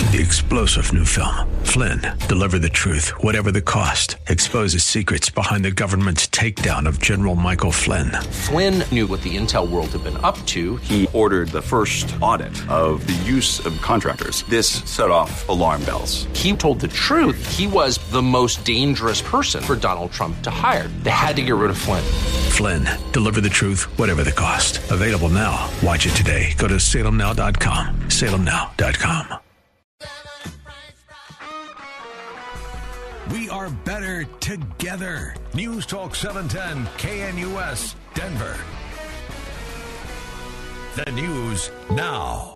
The explosive new film, Flynn, deliver the truth, whatever the cost, exposes secrets behind the government's takedown of General Michael Flynn. Flynn knew what the intel world had been up to. He ordered the first audit of the use of contractors. This set off alarm bells. He told the truth. He was the most dangerous person for Donald Trump to hire. They had to get rid of Flynn. Flynn, deliver the truth, whatever the cost. Available now. Watch it today. Go to salemnow.com. salemnow.com. We are better together. News Talk 710 KNUS Denver. The news now.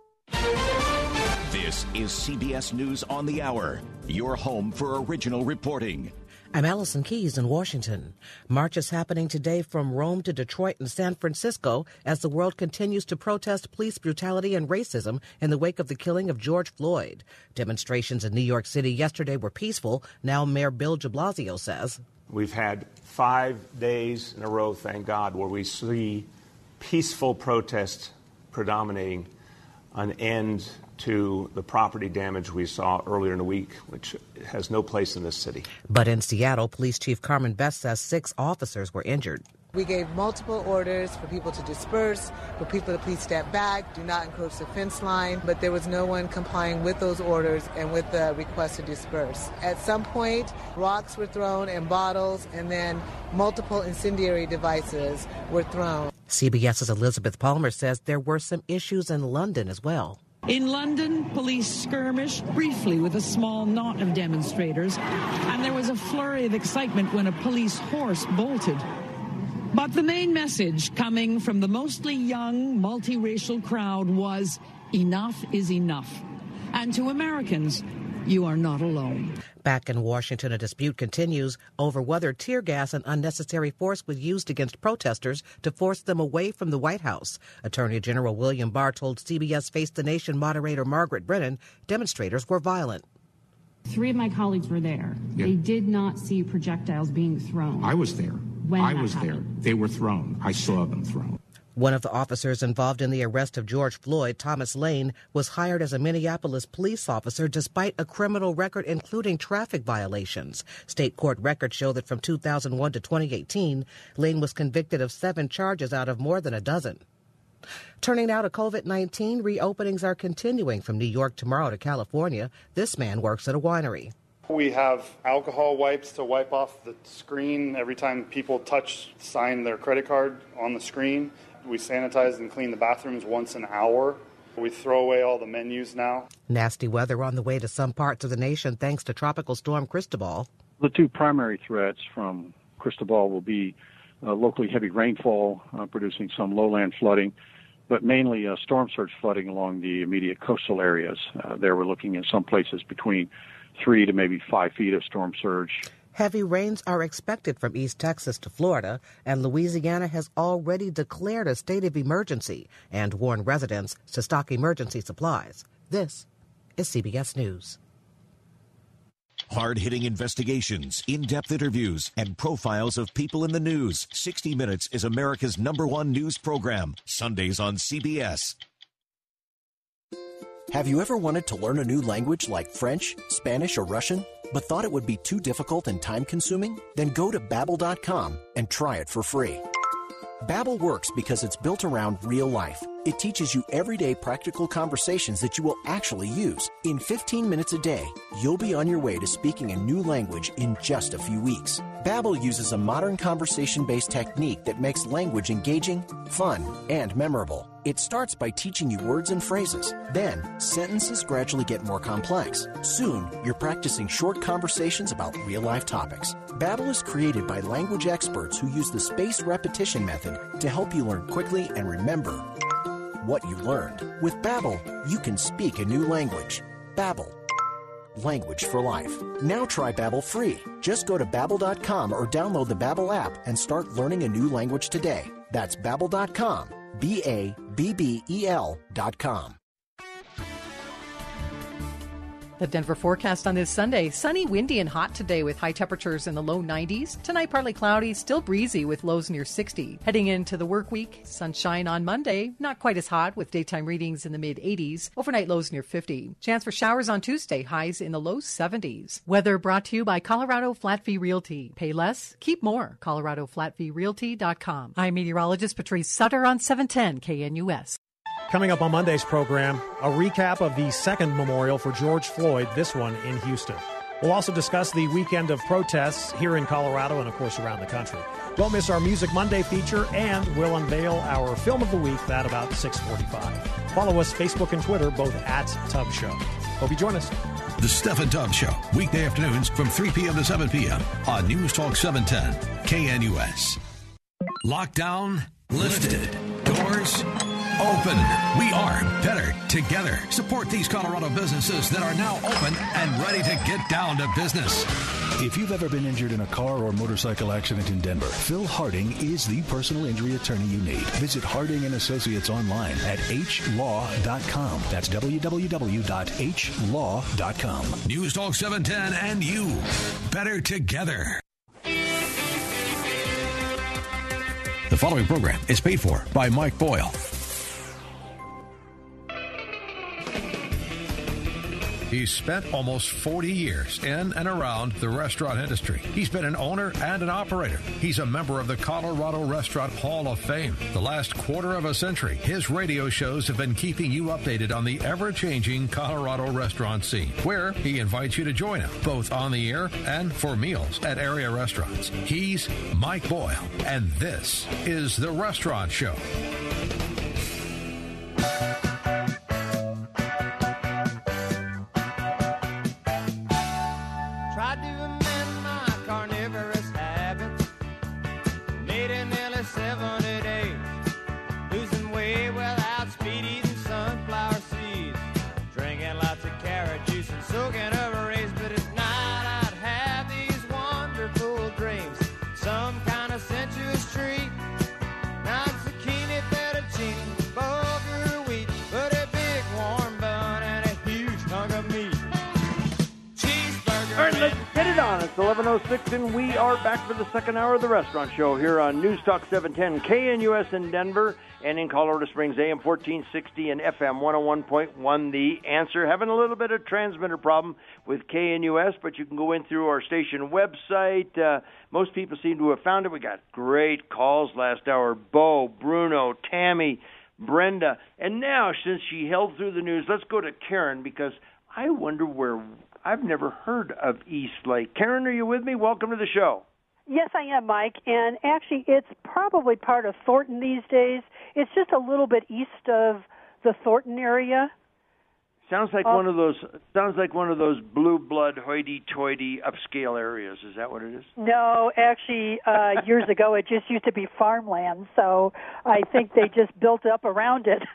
This is CBS News on the Hour, your home for original reporting. I'm Allison Keyes in Washington. Marches happening today from Rome to Detroit and San Francisco as the world continues to protest police brutality and racism in the wake of the killing of George Floyd. Demonstrations in New York City yesterday were peaceful. Now Mayor Bill de Blasio says. We've had 5 days in a row, thank God, where we see peaceful protests predominating, an end to the property damage we saw earlier in the week, which has no place in this city. But in Seattle, Police Chief Carmen Best says 6 officers were injured. We gave multiple orders for people to disperse, for people to please step back, do not encroach the fence line, but there was no one complying with those orders and with the request to disperse. At some point, rocks were thrown and bottles, and then multiple incendiary devices were thrown. CBS's Elizabeth Palmer says there were some issues in London as well. In London, police skirmished briefly with a small knot of demonstrators, and there was a flurry of excitement when a police horse bolted. But the main message coming from the mostly young, multiracial crowd was, enough is enough. And to Americans, you are not alone. Back in Washington, a dispute continues over whether tear gas and unnecessary force was used against protesters to force them away from the White House. Attorney General William Barr told CBS Face the Nation moderator Margaret Brennan demonstrators were violent. 3 of my colleagues were there. Yeah. They did not see projectiles being thrown. I was there. When I that was happened. there. They were thrown. I saw them thrown. One of the officers involved in the arrest of George Floyd, Thomas Lane, was hired as a Minneapolis police officer despite a criminal record including traffic violations. State court records show that from 2001 to 2018, Lane was convicted of 7 charges out of more than a dozen. Turning now to COVID-19, reopenings are continuing from New York tomorrow to California. This man works at a winery. We have alcohol wipes to wipe off the screen every time people sign their credit card on the screen. We sanitize and clean the bathrooms once an hour. We throw away all the menus now. Nasty weather on the way to some parts of the nation thanks to Tropical Storm Cristobal. The 2 primary threats from Cristobal will be locally heavy rainfall, producing some lowland flooding, but mainly storm surge flooding along the immediate coastal areas. There we're looking in some places between 3 to maybe 5 feet of storm surge. Heavy rains are expected from East Texas to Florida, and Louisiana has already declared a state of emergency and warned residents to stock emergency supplies. This is CBS News. Hard-hitting investigations, in-depth interviews, and profiles of people in the news. 60 Minutes is America's #1 news program. Sundays on CBS. Have you ever wanted to learn a new language like French, Spanish, or Russian, but thought it would be too difficult and time-consuming? Then go to Babbel.com and try it for free. Babbel works because it's built around real life. It teaches you everyday practical conversations that you will actually use. In 15 minutes a day, you'll be on your way to speaking a new language in just a few weeks. Babbel uses a modern conversation-based technique that makes language engaging, fun, and memorable. It starts by teaching you words and phrases. Then, sentences gradually get more complex. Soon, you're practicing short conversations about real-life topics. Babbel is created by language experts who use the spaced repetition method to help you learn quickly and remember what you learned. With Babbel, you can speak a new language. Babbel. Language for life. Now try Babbel free. Just go to Babbel.com or download the Babbel app and start learning a new language today. That's Babbel.com. Babbel.com. The Denver forecast on this Sunday, sunny, windy, and hot today with high temperatures in the low 90s. Tonight, partly cloudy, still breezy with lows near 60. Heading into the work week, sunshine on Monday, not quite as hot with daytime readings in the mid-80s. Overnight lows near 50. Chance for showers on Tuesday, highs in the low 70s. Weather brought to you by Colorado Flat Fee Realty. Pay less, keep more. ColoradoFlatFeeRealty.com. I'm meteorologist Patrice Sutter on 710 KNUS. Coming up on Monday's program, a recap of the second memorial for George Floyd, this one in Houston. We'll also discuss the weekend of protests here in Colorado and, of course, around the country. Don't miss our Music Monday feature, and we'll unveil our Film of the Week, that about 6:45. Follow us Facebook and Twitter, both at Tubb Show. Hope you join us. The Steph and Tubb Show, weekday afternoons from 3 p.m. to 7 p.m. on News Talk 710 KNUS. Lockdown lifted. Doors open. We are better together. Support these Colorado businesses that are now open and ready to get down to business. If you've ever been injured in a car or motorcycle accident in Denver, Phil Harding is the personal injury attorney you need. Visit Harding & Associates online at hlaw.com. That's www.hlaw.com. News Talk 710 and you, better together. The following program is paid for by Mike Boyle. He's spent almost 40 years in and around the restaurant industry. He's been an owner and an operator. He's a member of the Colorado Restaurant Hall of Fame. The last quarter of a century, his radio shows have been keeping you updated on the ever-changing Colorado restaurant scene, where he invites you to join him, both on the air and for meals at area restaurants. He's Mike Boyle, and this is The Restaurant Show. It's 11:06, and we are back for the second hour of the Restaurant Show here on News Talk 710 KNUS in Denver and in Colorado Springs, AM 1460 and FM 101.1. The Answer. Having a little bit of transmitter problem with KNUS, but you can go in through our station website. Most people seem to have found it. We got great calls last hour. Bo, Bruno, Tammy, Brenda. And now, since she held through the news, let's go to Karen, because I wonder where... I've never heard of East Lake. Karen, are you with me? Welcome to the show. Yes, I am, Mike. And actually, it's probably part of Thornton these days. It's just a little bit east of the Thornton area. Sounds like one of those. Sounds like one of those blue blood, hoity-toity, upscale areas. Is that what it is? No, actually, years ago it just used to be farmland. So I think they just built up around it.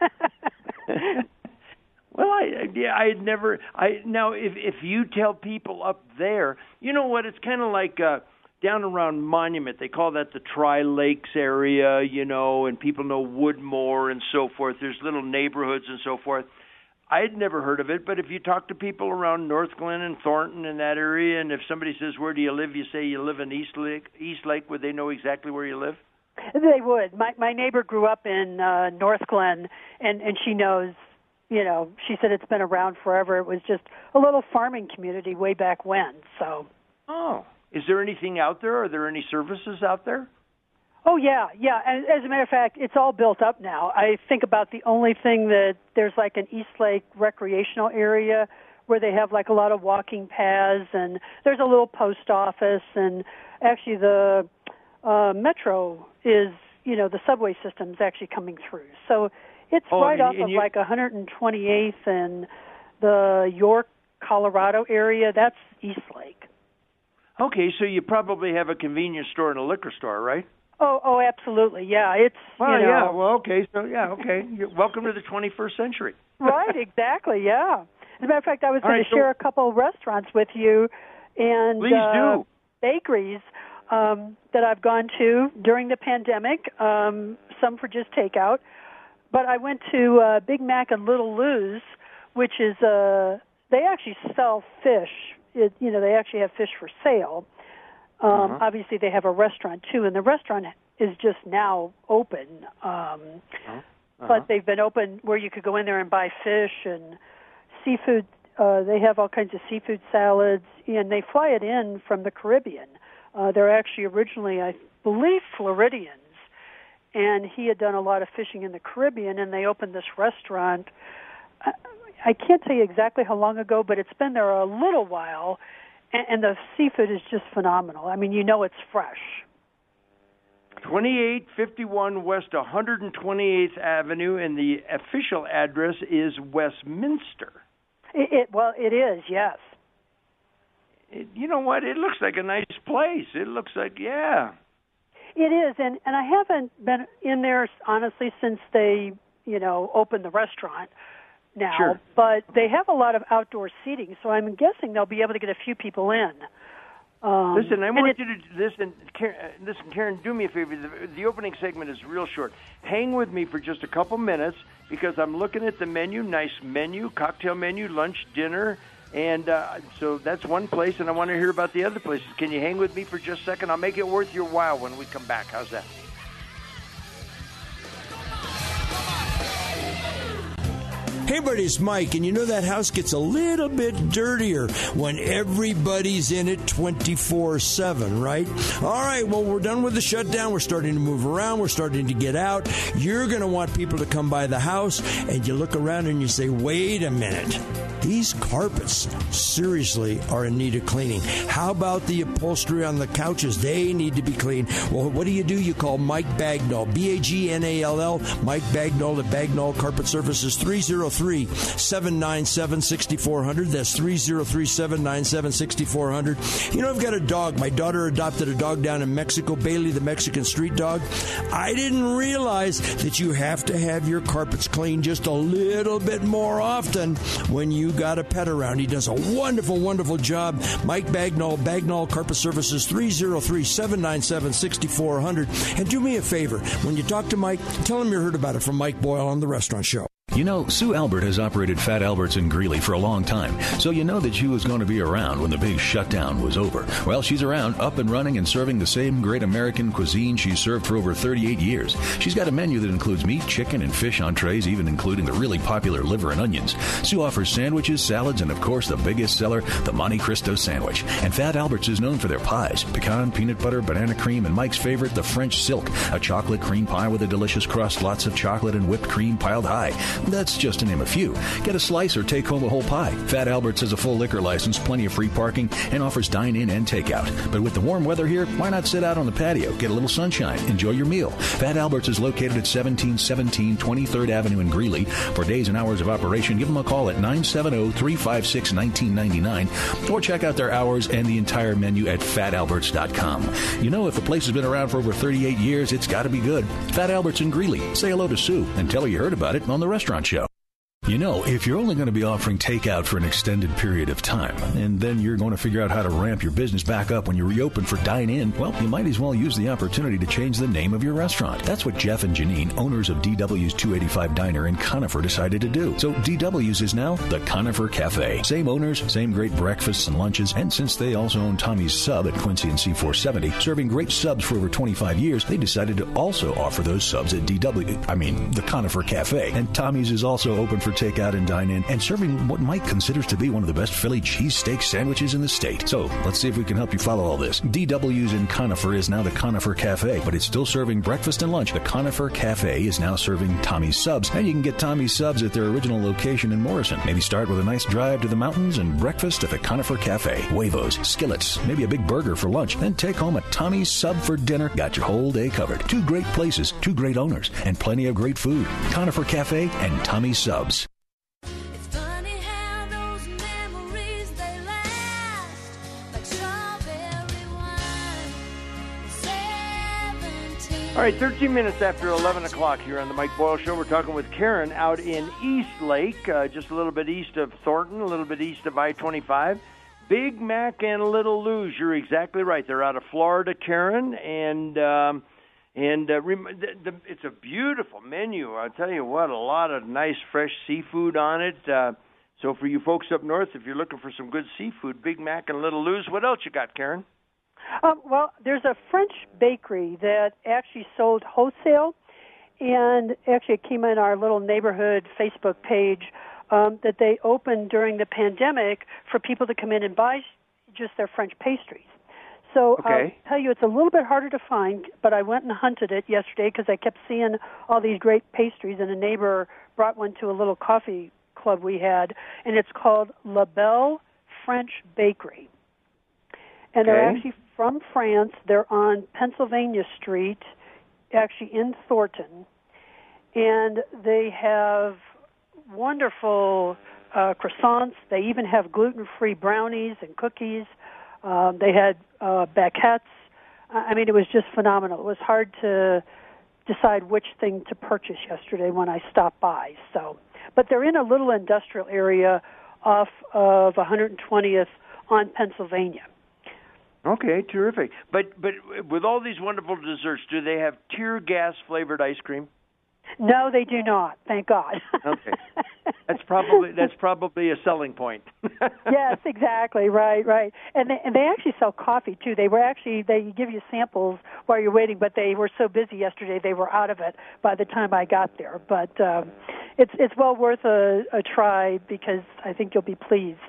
Well, I'd never. Now, if you tell people up there, you know what? It's kind of like down around Monument. They call that the Tri-Lakes area, you know, and people know Woodmore and so forth. There's little neighborhoods and so forth. I had never heard of it, but if you talk to people around North Glen and Thornton in that area, and if somebody says, "Where do you live?" you say you live in East Lake, would they know exactly where you live? They would. My neighbor grew up in North Glen, and she knows. You know, she said it's been around forever. It was just a little farming community way back when. So. Oh, is there anything out there? Are there any services out there? Oh yeah. As a matter of fact, it's all built up now. I think about the only thing that there's like an East Lake recreational area where they have like a lot of walking paths, and there's a little post office, and actually the metro is, you know, the subway system is actually coming through. So. It's right off of like 128th and the York, Colorado area. That's East Lake. Okay, so you probably have a convenience store and a liquor store, right? Oh, absolutely. Yeah, it's, well, you know. Yeah, well, okay. So, yeah, okay. Welcome to the 21st century. Right, exactly, yeah. As a matter of fact, I was going to share a couple of restaurants with you and please do. Bakeries that I've gone to during the pandemic, some for just takeout. But I went to Big Mac and Little Lou's, which is a they actually sell fish. They actually have fish for sale. Obviously, they have a restaurant, too, and the restaurant is just now open. But they've been open where you could go in there and buy fish and seafood. They have all kinds of seafood salads, and they fly it in from the Caribbean. They're actually originally, I believe, Floridians, and he had done a lot of fishing in the Caribbean, and they opened this restaurant. I can't tell you exactly how long ago, but it's been there a little while, and the seafood is just phenomenal. I mean, it's fresh. 2851 West 128th Avenue, and the official address is Westminster. It is, yes. You know what? It looks like a nice place. It looks like, yeah. It is, and I haven't been in there, honestly, since they, opened the restaurant now. Sure. But they have a lot of outdoor seating, so I'm guessing they'll be able to get a few people in. Listen, I want you to listen, Karen, do me a favor. The opening segment is real short. Hang with me for just a couple minutes because I'm looking at the menu, nice menu, cocktail menu, lunch, dinner, and so that's one place, and I want to hear about the other places. Can you hang with me for just a second? I'll make it worth your while when we come back. How's that? Hey, buddy, it's Mike, and that house gets a little bit dirtier when everybody's in it 24/7, right? All right, well, we're done with the shutdown. We're starting to move around. We're starting to get out. You're going to want people to come by the house, and you look around and you say, wait a minute. These carpets seriously are in need of cleaning. How about the upholstery on the couches? They need to be cleaned. Well, what do? You call Mike Bagnall, Bagnall, Mike Bagnall at Bagnall Carpet Services, 303-797-6400. That's 303-797-6400. I've got a dog. My daughter adopted a dog down in Mexico, Bailey, the Mexican street dog. I didn't realize that you have to have your carpets cleaned just a little bit more often when you got a pet around. He does a wonderful, wonderful job. Mike Bagnall, Bagnall Carpet Services, 303-797-6400. And do me a favor, when you talk to Mike, tell him you heard about it from Mike Boyle on The Restaurant Show. Sue Albert has operated Fat Albert's in Greeley for a long time, so that she was going to be around when the big shutdown was over. Well, she's around, up and running, and serving the same great American cuisine she's served for over 38 years. She's got a menu that includes meat, chicken, and fish entrees, even including the really popular liver and onions. Sue offers sandwiches, salads, and, of course, the biggest seller, the Monte Cristo sandwich. And Fat Albert's is known for their pies, pecan, peanut butter, banana cream, and Mike's favorite, the French silk, a chocolate cream pie with a delicious crust, lots of chocolate and whipped cream piled high. That's just to name a few. Get a slice or take home a whole pie. Fat Albert's has a full liquor license, plenty of free parking, and offers dine-in and takeout. But with the warm weather here, why not sit out on the patio, get a little sunshine, enjoy your meal? Fat Albert's is located at 1717 23rd Avenue in Greeley. For days and hours of operation, give them a call at 970-356-1999 or check out their hours and the entire menu at fatalberts.com. If the place has been around for over 38 years, it's got to be good. Fat Albert's in Greeley. Say hello to Sue and tell her you heard about it on The Restaurant Show. If you're only going to be offering takeout for an extended period of time, and then you're going to figure out how to ramp your business back up when you reopen for dine-in, well, you might as well use the opportunity to change the name of your restaurant. That's what Jeff and Janine, owners of DW's 285 Diner in Conifer, decided to do. So DW's is now the Conifer Cafe. Same owners, same great breakfasts and lunches, and since they also own Tommy's Sub at Quincy and C470, serving great subs for over 25 years, they decided to also offer those subs at the Conifer Cafe. And Tommy's is also open for takeout and dine-in, and serving what Mike considers to be one of the best Philly cheesesteak sandwiches in the state. So let's see if we can help you follow all this. DW's in Conifer is now the Conifer Cafe, but it's still serving breakfast and lunch. The Conifer Cafe is now serving Tommy's Subs, and you can get Tommy's Subs at their original location in Morrison. Maybe start with a nice drive to the mountains and breakfast at the Conifer Cafe. Huevos, skillets, maybe a big burger for lunch, then take home a Tommy's Sub for dinner. Got your whole day covered. 2 great places, 2 great owners, and plenty of great food. Conifer Cafe and Tommy's Subs. All right, 13 minutes after 11 o'clock here on the Mike Boyle Show. We're talking with Karen out in Eastlake, just a little bit east of Thornton, a little bit east of I-25. Big Mac and Little Lou's, you're exactly right. They're out of Florida, Karen, and it's a beautiful menu. I'll tell you what, a lot of nice fresh seafood on it. So for you folks up north, if you're looking for some good seafood, Big Mac and Little Lou's, what else you got, Karen? Well, there's a French bakery that actually sold wholesale, and actually it came in our little neighborhood Facebook page that they opened during the pandemic for people to come in and buy just their French pastries. So I'll tell you, it's a little bit harder to find, but I went and hunted it yesterday because I kept seeing all these great pastries, and a neighbor brought one to a little coffee club we had, and it's called La Belle French Bakery. And they're actually from France. They're on Pennsylvania Street, actually in Thornton, and they have wonderful croissants. They even have gluten-free brownies and cookies. They had baguettes. I mean, it was just phenomenal. It was hard to decide which thing to purchase yesterday when I stopped by. But they're in a little industrial area off of 120th on Pennsylvania. Okay, terrific. But with all these wonderful desserts, do they have tear gas flavored ice cream? No, they do not. Thank God. Okay, that's probably a selling point. Yes, exactly. Right. And they actually sell coffee too. They give you samples while you're waiting, but they were so busy yesterday they were out of it by the time I got there. But it's well worth a try because I think you'll be pleased.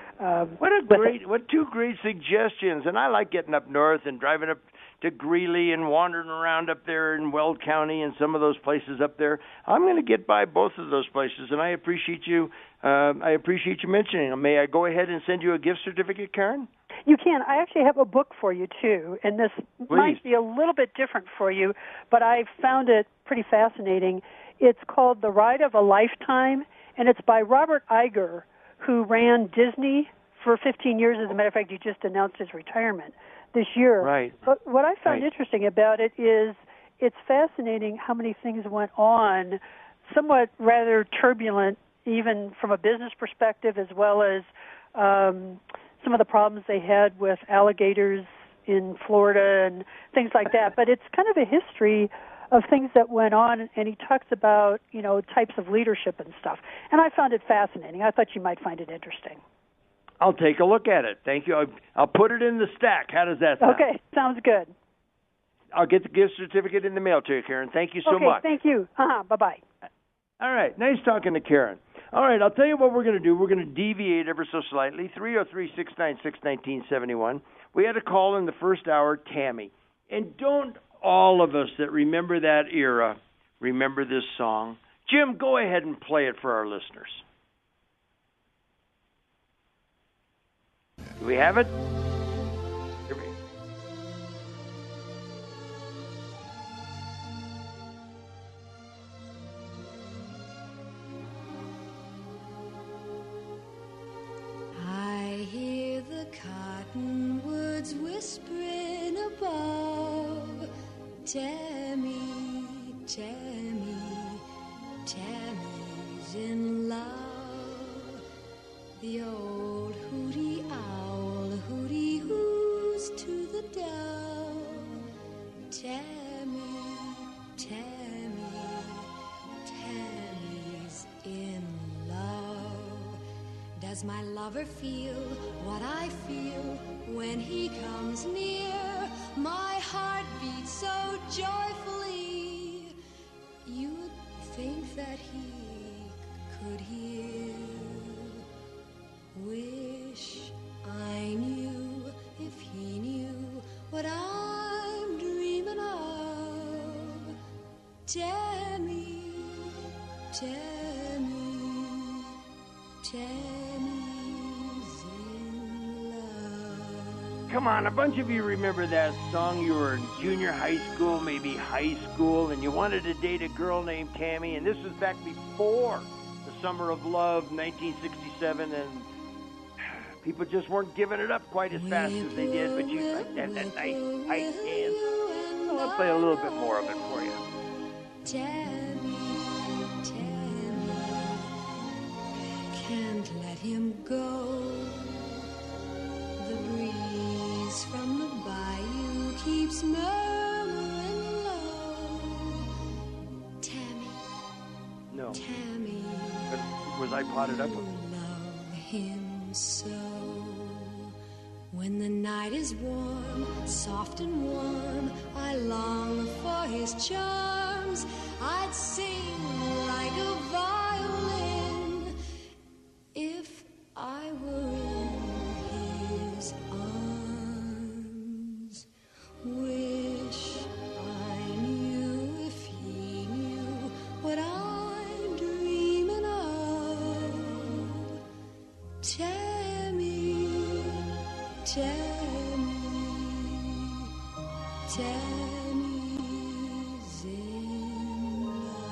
What two great suggestions! And I like getting up north and driving up to Greeley and wandering around up there in Weld County and some of those places up there. I'm going to get by both of those places, and I appreciate you. Mentioning them. May I go ahead and send you a gift certificate, Karen? You can. I actually have a book for you too, and this might be a little bit different for you, but I found it pretty fascinating. It's called The Ride of a Lifetime, and it's by Robert Iger, who ran Disney for 15 years. As a matter of fact, he just announced his retirement this year. Right. But what I found interesting about it is it's fascinating how many things went on, somewhat rather turbulent, even from a business perspective, as well as some of the problems they had with alligators in Florida and things like that. But it's kind of a history of things that went on, and he talks about, types of leadership and stuff. And I found it fascinating. I thought you might find it interesting. I'll take a look at it. Thank you. I'll put it in the stack. How does that sound? Okay, sounds good. I'll get the gift certificate in the mail to you, Karen. Thank you so much. Okay, thank you. Bye-bye. All right, nice talking to Karen. All right, I'll tell you what we're going to do. We're going to deviate ever so slightly. 303-696-1971. We had a call in the first hour, Tammy. And don't all of us that remember that era remember this song? Jim, go ahead and play it for our listeners. Do we have it? Here we go. I hear the cottonwoods whispering above. Tammy, Tammy, Tammy's in love. The old hooty owl hooty hoos to the dove. Tammy, Tammy, Tammy's in love. Does my lover feel what I feel when he comes near? My heart beats so joyfully, you'd think that he could hear. Wish I knew if he knew what I'm dreaming of. Tammy, Tammy, Tammy's in love. Come on, a bunch of you remember that song. You were in junior high school, maybe high school, and you wanted to date a girl named Tammy, and this was back before the Summer of Love, 1967, and people just weren't giving it up quite as fast as they did, but you like that nice tight hand. So I'll play a little bit more of it for you. Tammy, Tammy, can't let him go. The breeze from the bayou keeps murmuring low. Tammy, No. Tammy, But was I potted up with? him so. When the night is warm, soft and warm, I long for his charms. I'd sing like a violin if I were in his arms. Wish I knew if he knew what I'm dreaming of. Tammy's in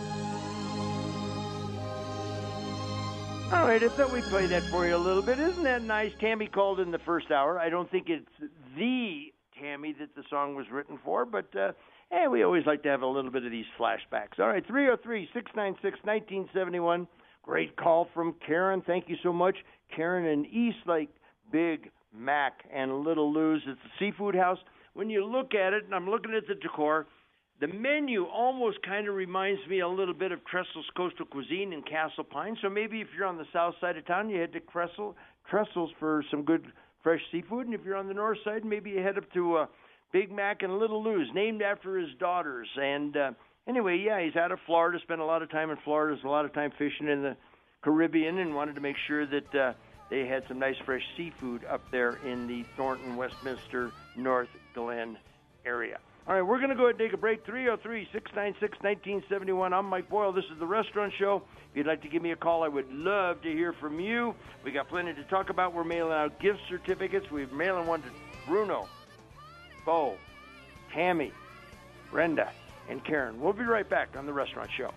love. All right, I thought we'd play that for you a little bit. Isn't that nice? Tammy called in the first hour. I don't think it's the Tammy that the song was written for, but we always like to have a little bit of these flashbacks. All right, 303-696-1971. Great call from Karen. Thank you so much. Karen in Eastlake, Big Mac and Little Lou's. It's a seafood house. When you look at it, and I'm looking at the decor, the menu almost kind of reminds me a little bit of Tressel's Coastal Cuisine in Castle Pine. So maybe if you're on the south side of town, you head to Tressel's for some good fresh seafood. And if you're on the north side, maybe you head up to Big Mac and Little Lou's, named after his daughters. And anyway, he's out of Florida, spent a lot of time in Florida, a lot of time fishing in the Caribbean, and wanted to make sure that they had some nice fresh seafood up there in the Thornton, Westminster, North Glen area. All right, we're going to go ahead and take a break. 303-696-1971. I'm Mike Boyle. This is The Restaurant Show. If you'd like to give me a call, I would love to hear from you. We got plenty to talk about. We're mailing out gift certificates. We're mailing one to Bruno, Bo, Tammy, Brenda, and Karen. We'll be right back on The Restaurant Show.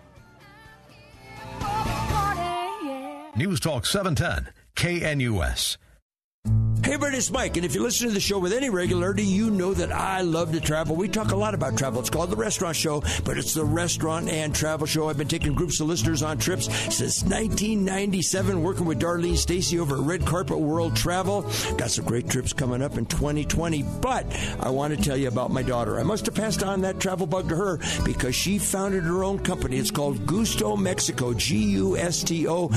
News Talk 710, KNUS. Hey, everybody, it's Mike, and if you listen to the show with any regularity, you know that I love to travel. We talk a lot about travel. It's called The Restaurant Show, but it's the restaurant and travel show. I've been taking groups of listeners on trips since 1997, working with Darlene Stacy over at Red Carpet World Travel. Got some great trips coming up in 2020, but I want to tell you about my daughter. I must have passed on that travel bug to her because she founded her own company. It's called Gusto Mexico, Gusto,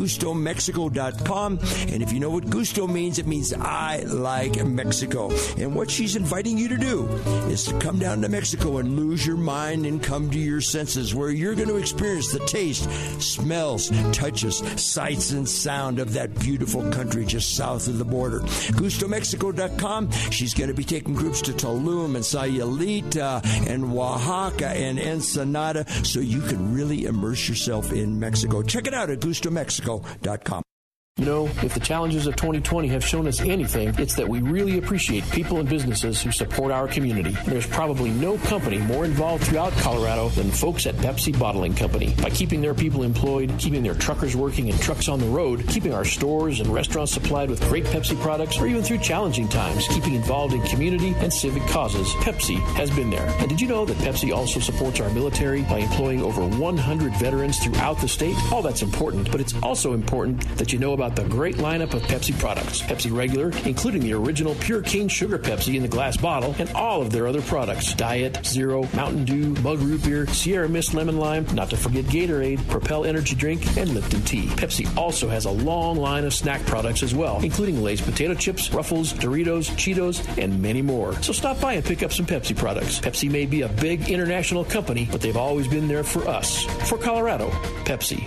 GustoMexico.com. And if you know what Gusto means, it means I like Mexico. And what she's inviting you to do is to come down to Mexico and lose your mind and come to your senses, where you're going to experience the taste, smells, touches, sights, and sound of that beautiful country just south of the border. GustoMexico.com. She's going to be taking groups to Tulum and Sayulita and Oaxaca and Ensenada, so you can really immerse yourself in Mexico. Check it out at GustoMexico.com. You know, if the challenges of 2020 have shown us anything, it's that we really appreciate people and businesses who support our community. There's probably no company more involved throughout Colorado than folks at Pepsi Bottling Company. By keeping their people employed, keeping their truckers working and trucks on the road, keeping our stores and restaurants supplied with great Pepsi products, or even through challenging times, keeping involved in community and civic causes, Pepsi has been there. And did you know that Pepsi also supports our military by employing over 100 veterans throughout the state? All that's important, but it's also important that you know about the great lineup of Pepsi products. Pepsi Regular, including the original pure cane sugar Pepsi in the glass bottle, and all of their other products. Diet, Zero, Mountain Dew, Mug Root Beer, Sierra Mist Lemon Lime, not to forget Gatorade, Propel Energy Drink, and Lipton Tea. Pepsi also has a long line of snack products as well, including Lay's Potato Chips, Ruffles, Doritos, Cheetos, and many more. So stop by and pick up some Pepsi products. Pepsi may be a big international company, but they've always been there for us. For Colorado, Pepsi.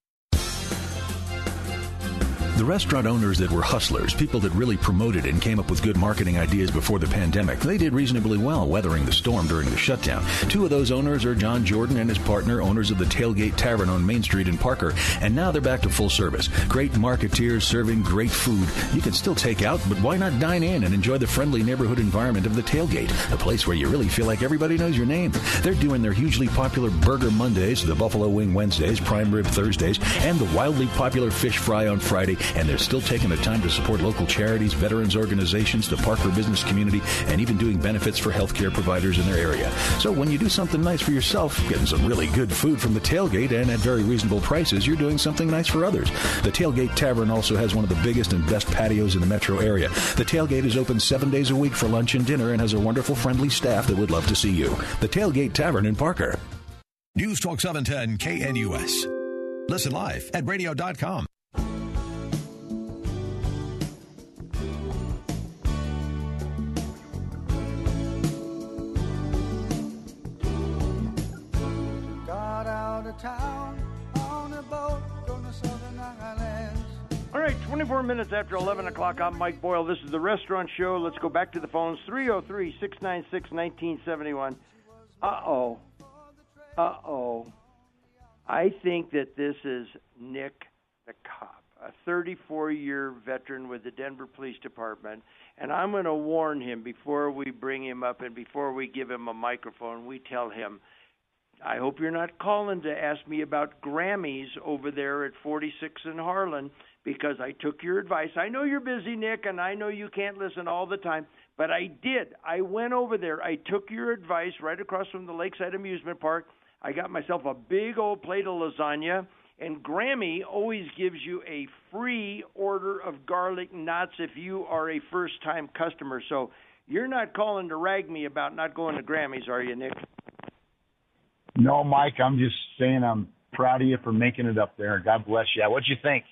The restaurant owners that were hustlers, people that really promoted and came up with good marketing ideas before the pandemic, they did reasonably well weathering the storm during the shutdown. Two of those owners are John Jordan and his partner, owners of the Tailgate Tavern on Main Street in Parker, and now they're back to full service. Great marketeers serving great food. You can still take out, but why not dine in and enjoy the friendly neighborhood environment of the Tailgate, a place where you really feel like everybody knows your name. They're doing their hugely popular Burger Mondays, the Buffalo Wing Wednesdays, Prime Rib Thursdays, and the wildly popular Fish Fry on Friday, and they're still taking the time to support local charities, veterans organizations, the Parker business community, and even doing benefits for healthcare providers in their area. So when you do something nice for yourself, getting some really good food from the Tailgate and at very reasonable prices, you're doing something nice for others. The Tailgate Tavern also has one of the biggest and best patios in the metro area. The Tailgate is open 7 days a week for lunch and dinner and has a wonderful, friendly staff that would love to see you. The Tailgate Tavern in Parker. News Talk 710 KNUS. Listen live at radio.com. 24 minutes after 11 o'clock. I'm Mike Boyle. This is The Restaurant Show. Let's go back to the phones. 303-696-1971. Uh-oh. I think that this is Nick the cop, a 34-year veteran with the Denver Police Department. And I'm going to warn him before we bring him up and before we give him a microphone. We tell him, I hope you're not calling to ask me about Grammys over there at 46 in Harlan, because I took your advice. I know you're busy, Nick, and I know you can't listen all the time, but I did. I went over there. I took your advice right across from the Lakeside Amusement Park. I got myself a big old plate of lasagna, and Grammy always gives you a free order of garlic knots if you are a first-time customer. So you're not calling to rag me about not going to Grammys, are you, Nick? No, Mike, I'm just saying I'm proud of you for making it up there. God bless you. What'd you think?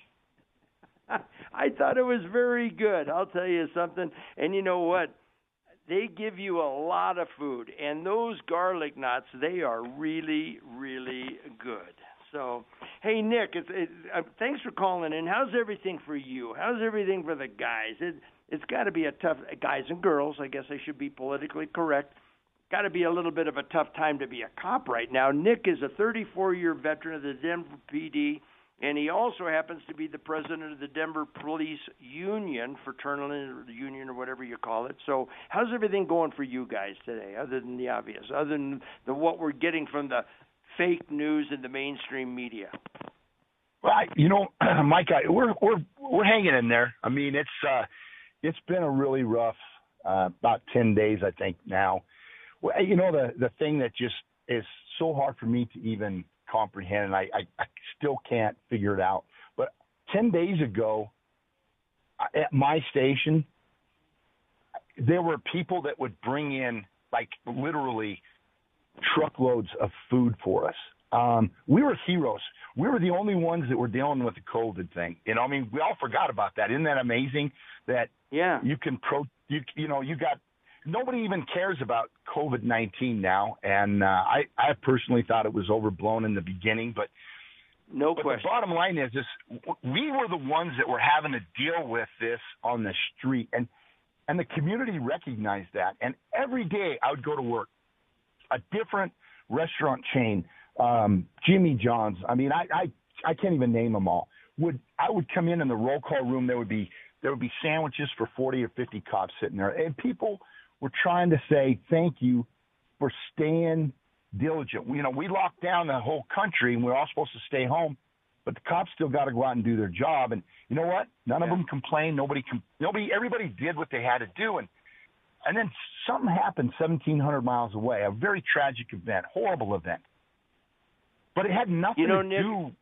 I thought it was very good. I'll tell you something. And you know what? They give you a lot of food. And those garlic knots, they are really, really good. So, hey, Nick, thanks for calling in. How's everything for you? How's everything for the guys? It's got to be a tough, guys and girls, I guess I should be politically correct, got to be a little bit of a tough time to be a cop right now. Nick is a 34-year veteran of the Denver PD, and he also happens to be the president of the Denver Police Union, fraternal union or whatever you call it. So how's everything going for you guys today, other than the obvious, other than what we're getting from the fake news and the mainstream media? Well, Mike, we're hanging in there. I mean, it's been a really rough about 10 days, I think, now. Well, the thing that just is so hard for me to even comprehend, and I still can't figure it out. But 10 days ago, at my station, there were people that would bring in, like, literally truckloads of food for us. We were heroes. We were the only ones that were dealing with the COVID thing. We all forgot about that. Isn't that amazing? That you can you got. Nobody even cares about COVID-19 now, and I personally thought it was overblown in the beginning, but no question. The bottom line is we were the ones that were having to deal with this on the street, and the community recognized that. And every day I would go to work, a different restaurant chain, Jimmy John's. I mean, I can't even name them all. I would come in the roll call room. There would be sandwiches for 40 or 50 cops sitting there, and people were trying to say thank you for staying diligent. We locked down the whole country, and we're all supposed to stay home, but the cops still got to go out and do their job. And you know what? None of them complained. Everybody did what they had to do. And then something happened 1,700 miles away, a very tragic event, horrible event. But it had nothing to do.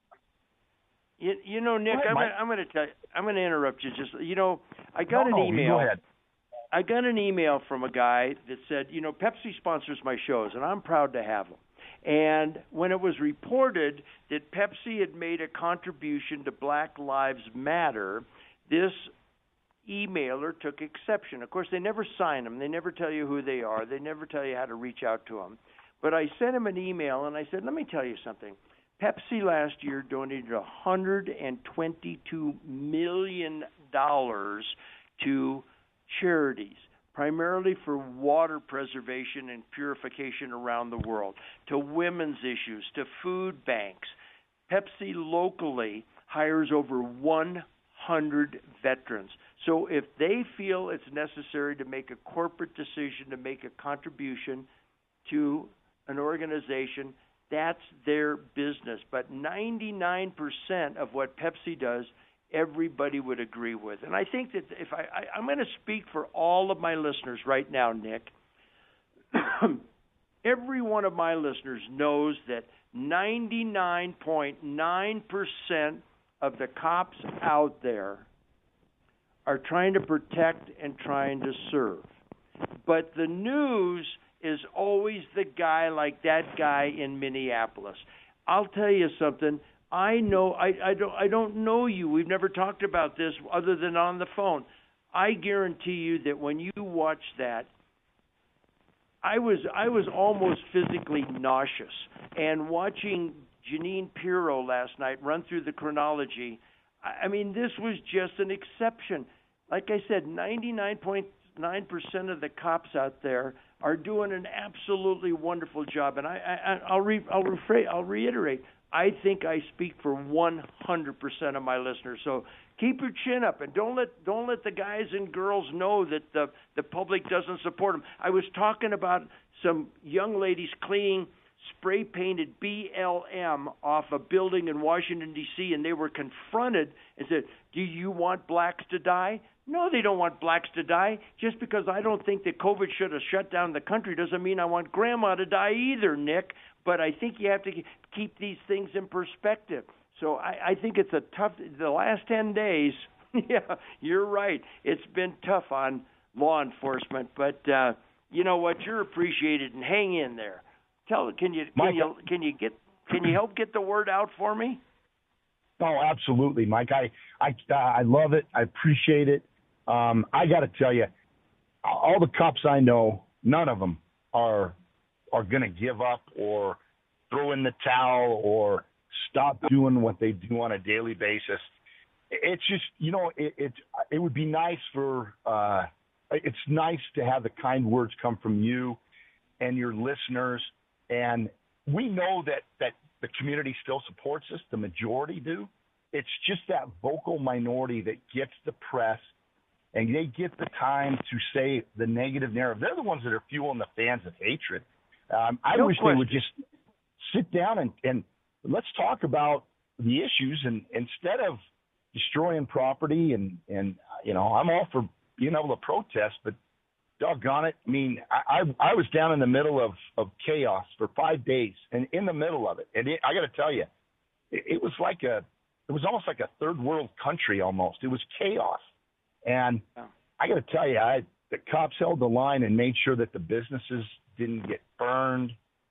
Nick, I'm going to tell you, I'm going to interrupt you. I got an email. Go ahead. I got an email from a guy that said, Pepsi sponsors my shows, and I'm proud to have them. And when it was reported that Pepsi had made a contribution to Black Lives Matter, this emailer took exception. Of course, they never sign them. They never tell you who they are. They never tell you how to reach out to them. But I sent him an email, and I said, let me tell you something. Pepsi last year donated $122 million to charities, primarily for water preservation and purification around the world, to women's issues, to food banks. Pepsi locally hires over 100 veterans. So if they feel it's necessary to make a corporate decision to make a contribution to an organization, that's their business. But 99% of what Pepsi does, everybody would agree with. And I think that if I'm going to speak for all of my listeners right now, Nick. Every one of my listeners knows that 99.9% of the cops out there are trying to protect and trying to serve. But the news is always the guy like that guy in Minneapolis. I'll tell you something. I don't know you. We've never talked about this other than on the phone. I guarantee you that when you watch that, I was almost physically nauseous. And watching Jeanine Pirro last night run through the chronology, I mean, this was just an exception. Like I said, 99.9% of the cops out there are doing an absolutely wonderful job. And I'll reiterate, I think I speak for 100% of my listeners. So keep your chin up and don't let the guys and girls know that the public doesn't support them. I was talking about some young ladies cleaning spray-painted BLM off a building in Washington, D.C., and they were confronted and said, do you want blacks to die? No, they don't want blacks to die. Just because I don't think that COVID should have shut down the country doesn't mean I want grandma to die either, Nick. But I think you have to keep these things in perspective. So I think it's the last 10 days, yeah, you're right. It's been tough on law enforcement. But you know what? You're appreciated, and hang in there. Can you help get the word out for me? Oh, absolutely, Mike. I love it. I appreciate it. I got to tell you, all the cops I know, none of them are going to give up or throw in the towel or stop doing what they do on a daily basis. It's just, it would be nice it's nice to have the kind words come from you and your listeners. And we know that the community still supports us. The majority do. It's just that vocal minority that gets the press and they get the time to say the negative narrative. They're the ones that are fueling the fans of hatred. I wish they would just sit down and let's talk about the issues, and instead of destroying property and I'm all for being able to protest, but doggone it. I mean, I was down in the middle of chaos for 5 days, and in the middle of it. And I got to tell you, it was almost like a third world country almost. It was chaos. And I got to tell you, the cops held the line and made sure that the businesses didn't get burned.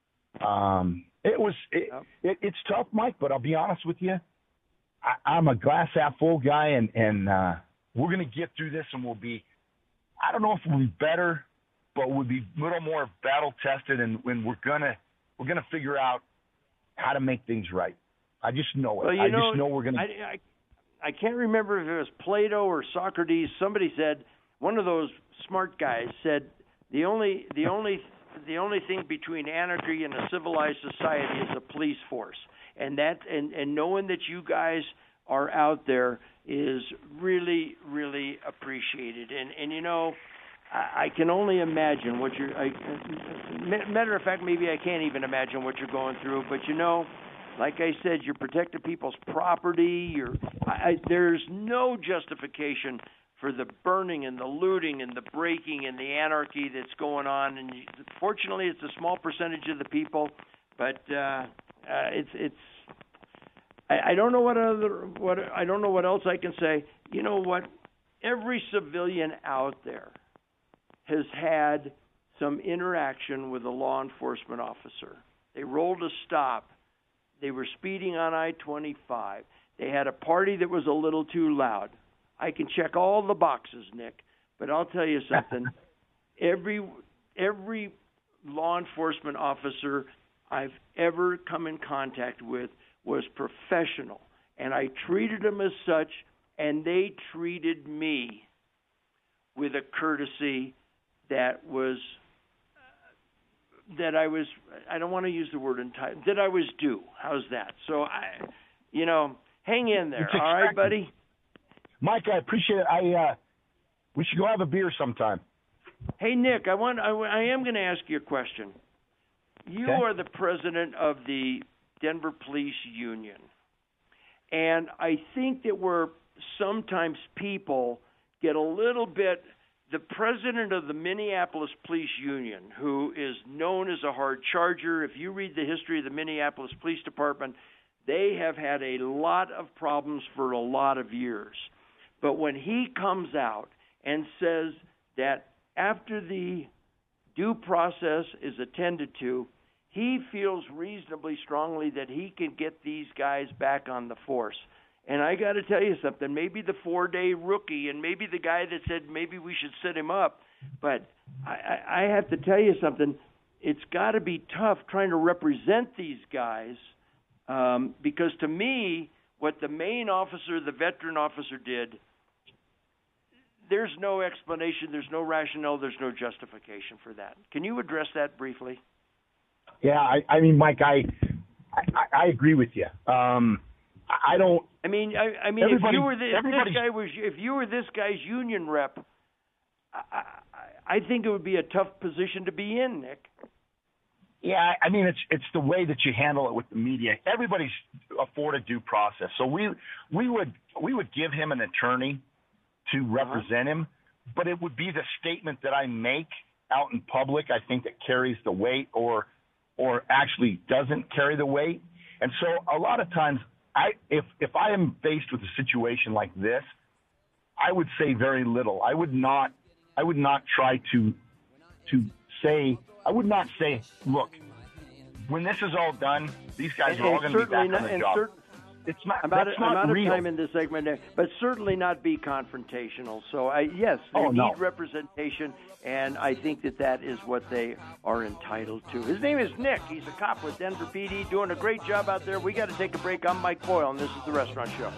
It's tough, Mike, but I'll be honest with you. I'm a glass half full guy, and we're going to get through this, and we'll be, I don't know if we'll be better, but we'll be a little more battle tested, and when we're gonna figure out how to make things right. I just know it. Well, just know we're gonna. I can't remember if it was Plato or Socrates. Somebody said, one of those smart guys said, the only thing between anarchy and a civilized society is a police force, and knowing that you guys are out there is really, really appreciated. And I can only imagine what you're. Matter of fact, maybe I can't even imagine what you're going through. But like I said, you're protecting people's property. There's no justification for the burning and the looting and the breaking and the anarchy that's going on. And fortunately, it's a small percentage of the people, but it's. I don't know I don't know what else I can say. You know what? Every civilian out there has had some interaction with a law enforcement officer. They rolled a stop. They were speeding on I-25. They had a party that was a little too loud. I can check all the boxes, Nick, but I'll tell you something. Every law enforcement officer I've ever come in contact with was professional, and I treated them as such, and they treated me with a courtesy that I don't want to use the word entitled, that I was due. How's that? So hang in there. All right, buddy? Mike, I appreciate it. We should go have a beer sometime. Hey, Nick, I am going to ask you a question. You are the president of the Denver Police Union. And I think that where sometimes people get a little bit, the president of the Minneapolis Police Union, who is known as a hard charger, if you read the history of the Minneapolis Police Department, they have had a lot of problems for a lot of years. But when he comes out and says that after the due process is attended to, he feels reasonably strongly that he can get these guys back on the force. And I got to tell you something, maybe the 4-day rookie and maybe the guy that said maybe we should set him up, but I have to tell you something, it's got to be tough trying to represent these guys because to me, what the main officer, the veteran officer, did, there's no explanation, there's no rationale, there's no justification for that. Can you address that briefly? Yeah, I mean, Mike, I agree with you. I don't. I mean, if you were if you were this guy's union rep, I think it would be a tough position to be in, Nick. Yeah, I mean, it's the way that you handle it with the media. Everybody's afforded due process, so we would give him an attorney to represent him, but it would be the statement that I make out in public, I think, that carries the weight, or actually doesn't carry the weight. And so a lot of times, if I am faced with a situation like this, I would say very little. I would not try to say. I would not say, look, when this is all done, these guys are all going to be back on the job. It's not. I'm out of time in this segment, but certainly not be confrontational. So yes, they need representation, and I think that is what they are entitled to. His name is Nick. He's a cop with Denver PD, doing a great job out there. We got to take a break. I'm Mike Boyle, and this is The Restaurant Show.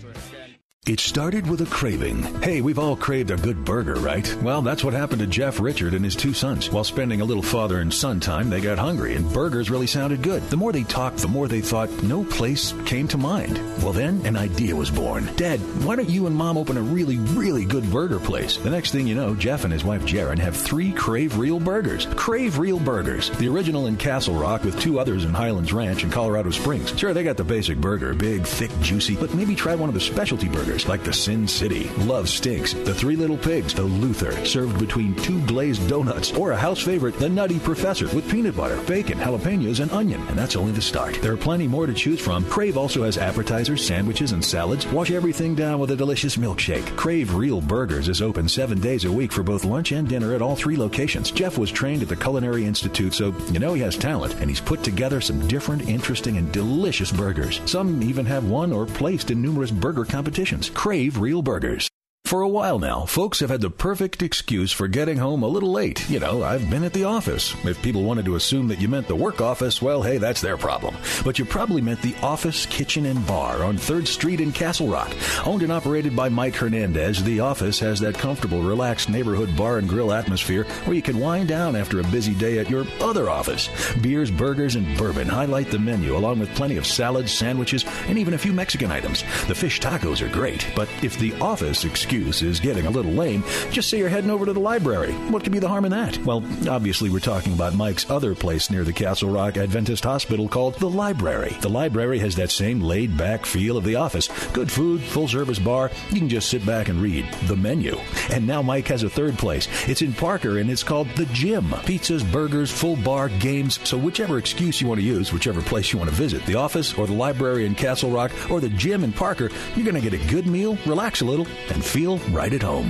It started with a craving. Hey, we've all craved a good burger, right? Well, that's what happened to Jeff Richard and his two sons. While spending a little father and son time, they got hungry, and burgers really sounded good. The more they talked, the more they thought no place came to mind. Well, then an idea was born. Dad, why don't you and Mom open a really, really good burger place? The next thing you know, Jeff and his wife Jaren have 3 Crave Real Burgers. Crave Real Burgers. The original in Castle Rock with 2 others in Highlands Ranch in Colorado Springs. Sure, they got the basic burger, big, thick, juicy, but maybe try one of the specialty burgers like the Sin City, Love Stinks, the 3 Little Pigs, the Luther, served between 2 glazed donuts, or a house favorite, the Nutty Professor, with peanut butter, bacon, jalapenos, and onion. And that's only the start. There are plenty more to choose from. Crave also has appetizers, sandwiches, and salads. Wash everything down with a delicious milkshake. Crave Real Burgers is open 7 days a week for both lunch and dinner at all 3 locations. Jeff was trained at the Culinary Institute, so you know he has talent, and he's put together some different, interesting, and delicious burgers. Some even have won or placed in numerous burger competitions. Crave Real Burgers. For a while now, folks have had the perfect excuse for getting home a little late. You know, I've been at the office. If people wanted to assume that you meant the work office, well, hey, that's their problem. But you probably meant the Office Kitchen and Bar on 3rd Street in Castle Rock. Owned and operated by Mike Hernandez, the office has that comfortable, relaxed neighborhood bar and grill atmosphere where you can wind down after a busy day at your other office. Beers, burgers, and bourbon highlight the menu, along with plenty of salads, sandwiches, and even a few Mexican items. The fish tacos are great, but if the office excuse is getting a little lame, just say you're heading over to the library. What could be the harm in that? Well, obviously we're talking about Mike's other place near the Castle Rock Adventist Hospital called The Library. The Library has that same laid-back feel of the office. Good food, full-service bar. You can just sit back and read the menu. And now Mike has a 3rd place. It's in Parker, and it's called The Gym. Pizzas, burgers, full bar, games. So whichever excuse you want to use, whichever place you want to visit, the office or the library in Castle Rock or the gym in Parker, you're going to get a good meal, relax a little, and feel right at home.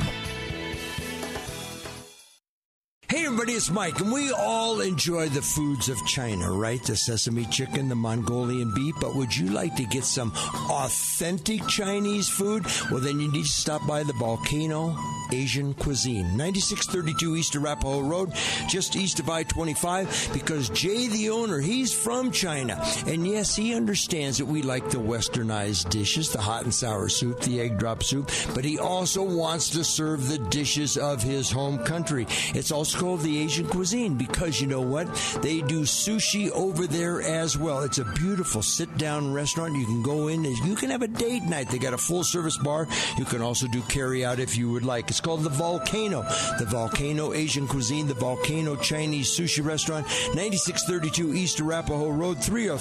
Hey everybody, it's Mike, and we all enjoy the foods of China, right? The sesame chicken, the Mongolian beef, but would you like to get some authentic Chinese food? Well, then you need to stop by the Volcano Asian Cuisine, 9632 East Arapahoe Road, just east of I-25, because Jay, the owner, he's from China, and yes, he understands that we like the westernized dishes, the hot and sour soup, the egg drop soup, but he also wants to serve the dishes of his home country. It's also called the Asian Cuisine because you know what? They do sushi over there as well. It's a beautiful sit-down restaurant. You can go in and you can have a date night. They got a full-service bar. You can also do carry-out if you would like. It's called the Volcano Asian Cuisine, the Volcano Chinese Sushi Restaurant, 9632 East Arapahoe Road,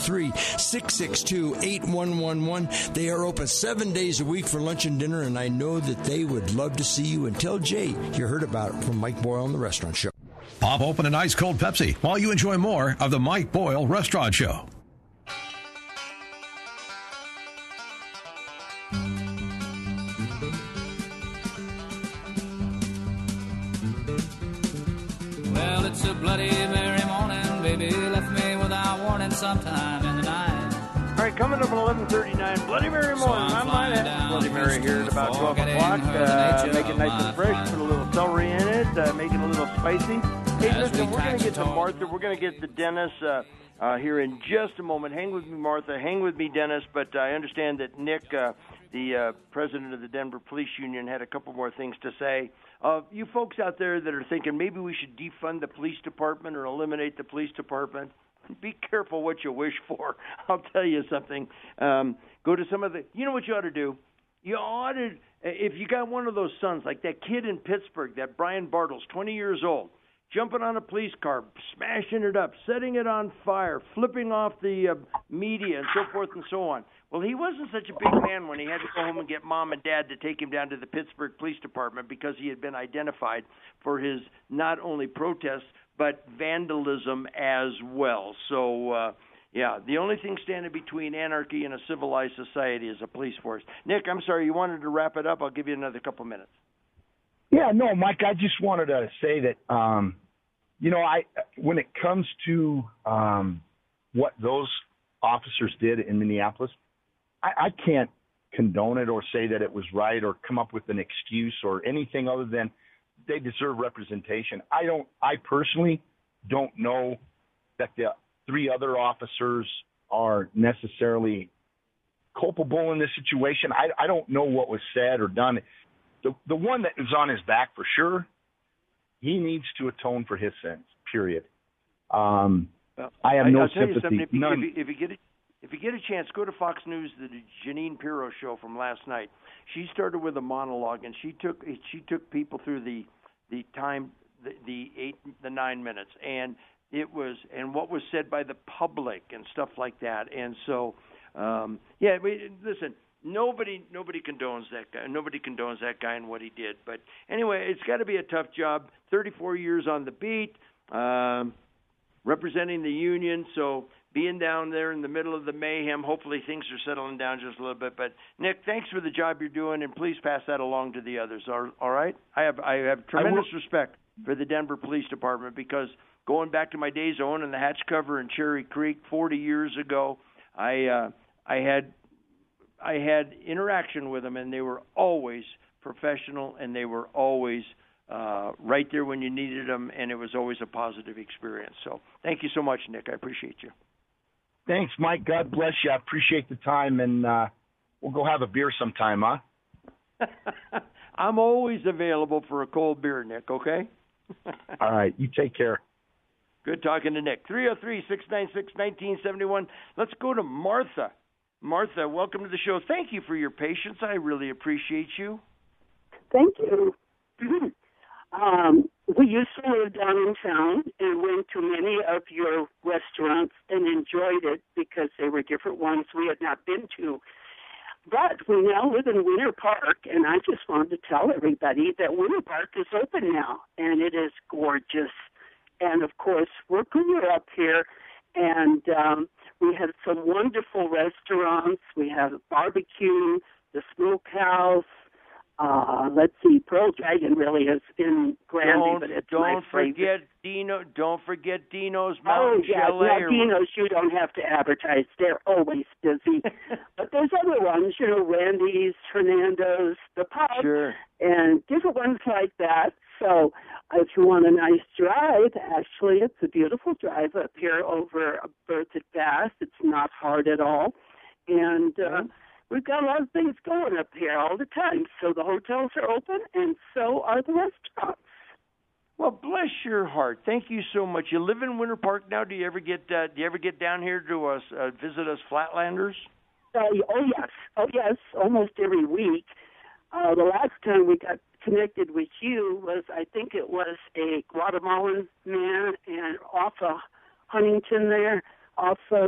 303-662-8111. They are open 7 days a week for lunch and dinner, and I know that they would love to see you. And tell Jay you heard about it from Mike Boyle on The Restaurant Show. Pop open an ice-cold Pepsi while you enjoy more of the Mike Boyle Restaurant Show. Well, it's a bloody Mary morning, baby left me without warning sometime in the night. All right, coming up at 11:39, Bloody Mary morning. I'm Bloody Mary here at about 12 o'clock. Make it nice and fresh, put a little celery in it, make it a little spicy. Hey, listen, we're going to get to Martha. We're going to get to Dennis here in just a moment. Hang with me, Martha. Hang with me, Dennis. But I understand that Nick, the president of the Denver Police Union, had a couple more things to say. You folks out there that are thinking maybe we should defund the police department or eliminate the police department, be careful what you wish for. I'll tell you something. Go to some of the, you know what you ought to do? You ought to, if you got one of those sons, like that kid in Pittsburgh, that Brian Bartles, 20 years old, jumping on a police car, smashing it up, setting it on fire, flipping off the media and so forth and so on. Well, he wasn't such a big man when he had to go home and get mom and dad to take him down to the Pittsburgh Police Department because he had been identified for his not only protests, but vandalism as well. So, yeah, the only thing standing between anarchy and a civilized society is a police force. Nick, I'm sorry, you wanted to wrap it up. I'll give you another couple minutes. Yeah, no, Mike, I just wanted to say that, when it comes to what those officers did in Minneapolis, I can't condone it or say that it was right or come up with an excuse or anything other than they deserve representation. I personally don't know that the 3 other officers are necessarily culpable in this situation. I don't know what was said or done. The one that is on his back for sure, he needs to atone for his sins, period. I have no sympathy. None. If you get a chance, go to Fox News, the Jeanine Pirro show from last night. She started with a monologue, and she took people through the 9 minutes, and it was what was said by the public and stuff like that. And so, listen, nobody condones that guy. Nobody condones that guy and what he did. But anyway, it's got to be a tough job. 34 years on the beat, representing the union. So being down there in the middle of the mayhem, hopefully things are settling down just a little bit. But Nick, thanks for the job you're doing, and please pass that along to the others. All right? I have tremendous respect for the Denver Police Department because going back to my days owning the hatch cover in Cherry Creek 40 years ago, I had interaction with them, and they were always professional, and they were always right there when you needed them, and it was always a positive experience. So thank you so much, Nick. I appreciate you. Thanks, Mike. God bless you. I appreciate the time, and we'll go have a beer sometime, huh? I'm always available for a cold beer, Nick, okay? All right. You take care. Good talking to Nick. 303-696-1971. Let's go to Martha. Martha, welcome to the show. Thank you for your patience. I really appreciate you. Thank you. We used to live down in town and went to many of your restaurants and enjoyed it because they were different ones we had not been to. But we now live in Winter Park, and I just wanted to tell everybody that Winter Park is open now, and it is gorgeous. And, of course, we're grew up here, and we have some wonderful restaurants. We have barbecue, the smokehouse. Let's see, Pearl Dragon really has been grand, but it's my favorite. Don't forget Dino's Mountain Chalet. Oh, yeah, Dino's, you don't have to advertise. They're always busy. But there's other ones, Randy's, Fernando's, the Pub, sure, and different ones like that. So if you want a nice drive, actually, it's a beautiful drive up here over Berthoud Pass. It's not hard at all. And we've got a lot of things going up here all the time. So the hotels are open, and so are the restaurants. Well, bless your heart. Thank you so much. You live in Winter Park now. Do you ever get down here to visit us Flatlanders? Oh yes, almost every week. The last time we got connected with you was, I think it was a Guatemalan man, and off of Huntington there, off of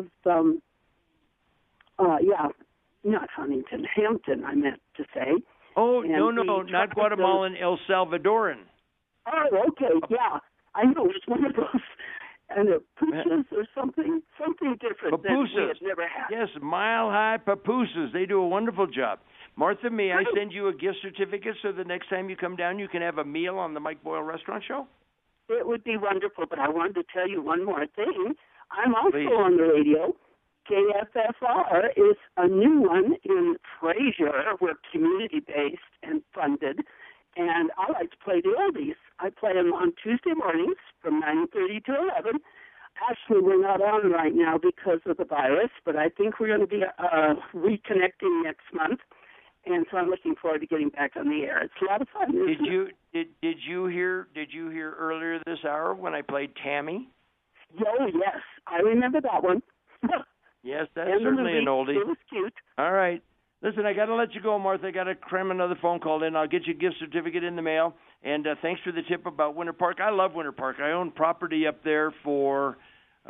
not Huntington, Hampton, I meant to say. Oh, and no, not Guatemalan, El Salvadoran. Oh, okay, yeah. I know, it's one of those. And pupusas or something different that we have never had. Yes, mile-high pupusas. They do a wonderful job. Martha, may I send you a gift certificate so the next time you come down you can have a meal on the Mike Boyle Restaurant Show? It would be wonderful, but I wanted to tell you one more thing. I'm also on the radio. KFFR is a new one in Fraser. We're community-based and funded, and I like to play the oldies. I play them on Tuesday mornings from 9:30 to 11. Actually, we're not on right now because of the virus, but I think we're going to be reconnecting next month, and so I'm looking forward to getting back on the air. It's a lot of fun. Did you hear earlier this hour when I played Tammy? Oh yes, I remember that one. Yes, that's certainly an oldie. It was cute. All right. Listen, I got to let you go, Martha. I got to cram another phone call in. I'll get you a gift certificate in the mail. And thanks for the tip about Winter Park. I love Winter Park. I own property up there for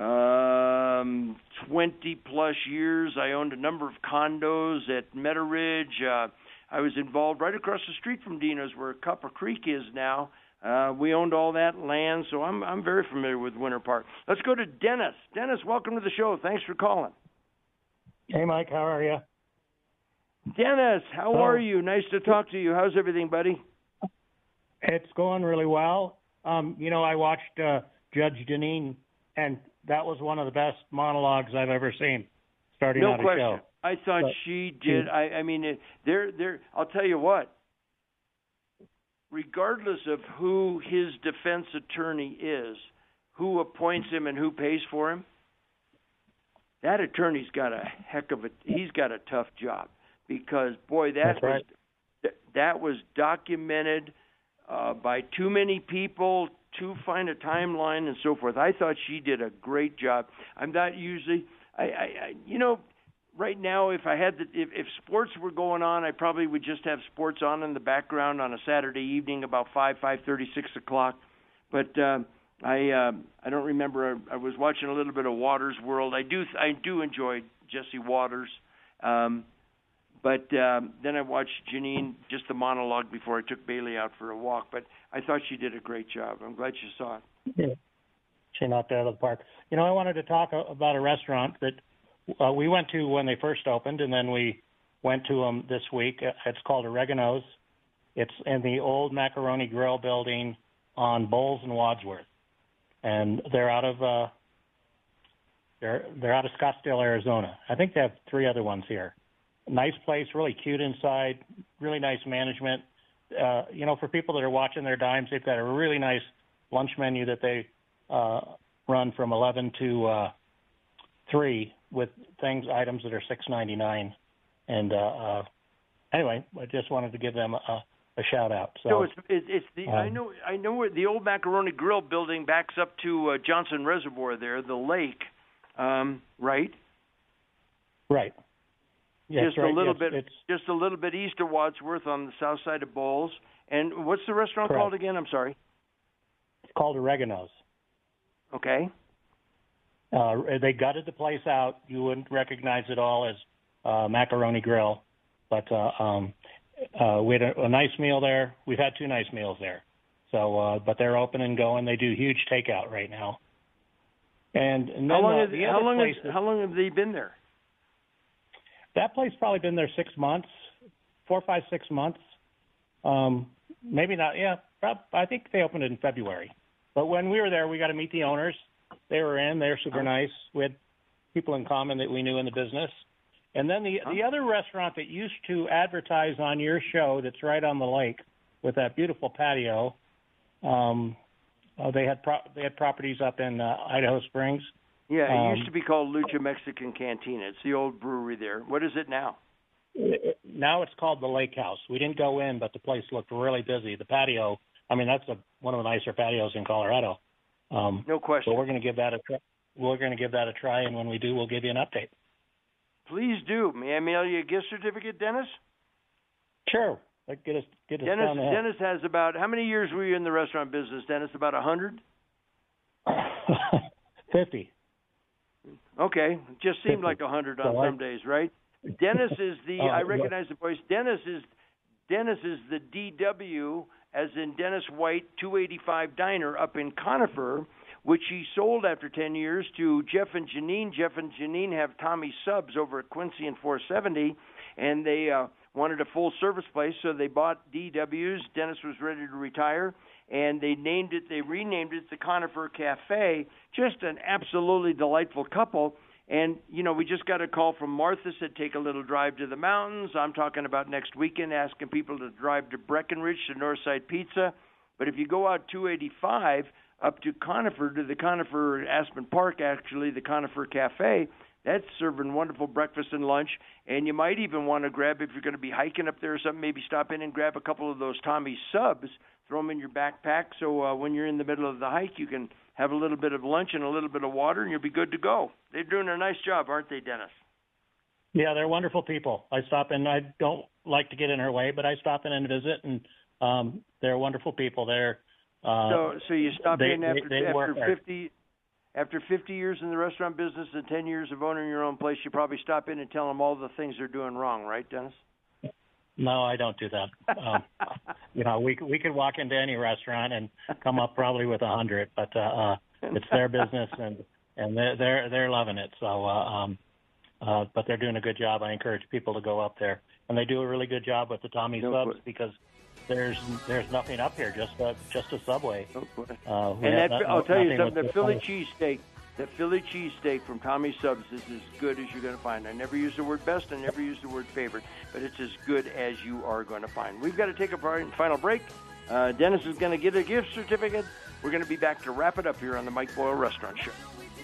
20-plus years. I owned a number of condos at Meadow Ridge. I was involved right across the street from Dino's where Copper Creek is now. We owned all that land, so I'm very familiar with Winter Park. Let's go to Dennis. Dennis, welcome to the show. Thanks for calling. Hey, Mike. How are you? Dennis, how are you? Nice to talk to you. How's everything, buddy? It's going really well. I watched Judge Deneen, and that was one of the best monologues I've ever seen starting out a show. No question. I thought she did. I mean, I'll tell you what. Regardless of who his defense attorney is, who appoints him and who pays for him, that attorney's got he's got a tough job. Because, boy, that was documented by too many people to find a timeline and so forth. I thought she did a great job. I'm not usually, right now, if sports were going on, I probably would just have sports on in the background on a Saturday evening about 5:30, 6 o'clock. But I don't remember. I was watching a little bit of Waters World. I do enjoy Jesse Waters. But then I watched Janine, just the monologue before I took Bailey out for a walk. But I thought she did a great job. I'm glad you saw it. Yeah. She knocked it out of the park. I wanted to talk about a restaurant that we went to when they first opened, and then we went to them this week. It's called Oregano's. It's in the old Macaroni Grill building on Bowles and Wadsworth. And they're out of Scottsdale, Arizona. I think they have 3 other ones here. Nice place, really cute inside, really nice management. For people that are watching their dimes, they've got a really nice lunch menu that they run from 11 to 3 with items that are $6.99. And anyway, I just wanted to give them a shout out. So it's the I know where the old Macaroni Grill building backs up to Johnson Reservoir there, the lake, right? Right. Yes, just a little bit east of Wadsworth on the south side of Bowles. And what's the restaurant called again? I'm sorry. It's called Oregano's. Okay. They gutted the place out. You wouldn't recognize it all as Macaroni Grill, but we had a nice meal there. We've had 2 nice meals there. So, but they're open and going. They do huge takeout right now. And then how long have they been there? That place probably been there 6 months, 4, 5, 6 months. Maybe not. Yeah, I think they opened it in February. But when we were there, we got to meet the owners. They were in. They're super nice. We had people in common that we knew in the business. And then the other restaurant that used to advertise on your show that's right on the lake with that beautiful patio, they had properties up in Idaho Springs. Yeah, it used to be called Lucha Mexican Cantina. It's the old brewery there. What is it now? Now it's called the Lake House. We didn't go in, but the place looked really busy. The patio, that's one of the nicer patios in Colorado. No question. So we're going to give that a try. And when we do, we'll give you an update. Please do. May I mail you a gift certificate, Dennis? Sure. Get us down the head. Dennis has about, how many years were you in the restaurant business, Dennis? About 100? 50. Okay, just seemed like 100 on some days, right? Dennis is I recognize the voice. Dennis is the DW, as in Dennis White 285 Diner up in Conifer, which he sold after 10 years to Jeff and Janine. Jeff and Janine have Tommy Subs over at Quincy and 470, and they wanted a full-service place, so they bought DW's. Dennis was ready to retire, and they renamed it the Conifer Cafe. Just an absolutely delightful couple. And, we just got a call from Martha, said take a little drive to the mountains. I'm talking about next weekend, asking people to drive to Breckenridge to Northside Pizza. But if you go out 285 up to Conifer, to the Conifer Aspen Park, actually, the Conifer Cafe, that's serving wonderful breakfast and lunch. And you might even want to grab, if you're going to be hiking up there or something, maybe stop in and grab a couple of those Tommy subs, throw them in your backpack, so when you're in the middle of the hike, you can have a little bit of lunch and a little bit of water, and you'll be good to go. They're doing a nice job, aren't they, Dennis? Yeah, they're wonderful people. I stop in. I don't like to get in her way, but I stop in and visit, and they're wonderful people. They're so you stop in after 50 years in the restaurant business and 10 years of owning your own place, you probably stop in and tell them all the things they're doing wrong, right, Dennis? No, I don't do that. We could walk into any restaurant and come up probably with 100, but it's their business and they're loving it. So, but they're doing a good job. I encourage people to go up there, and they do a really good job with the Tommy subs because there's nothing up here, just a Subway. I'll tell you something. The Philly cheesesteak from Tommy Subs is as good as you're going to find. I never use the word best. I never use the word favorite, but it's as good as you are going to find. We've got to take a final break. Dennis is going to get a gift certificate. We're going to be back to wrap it up here on the Mike Boyle Restaurant Show.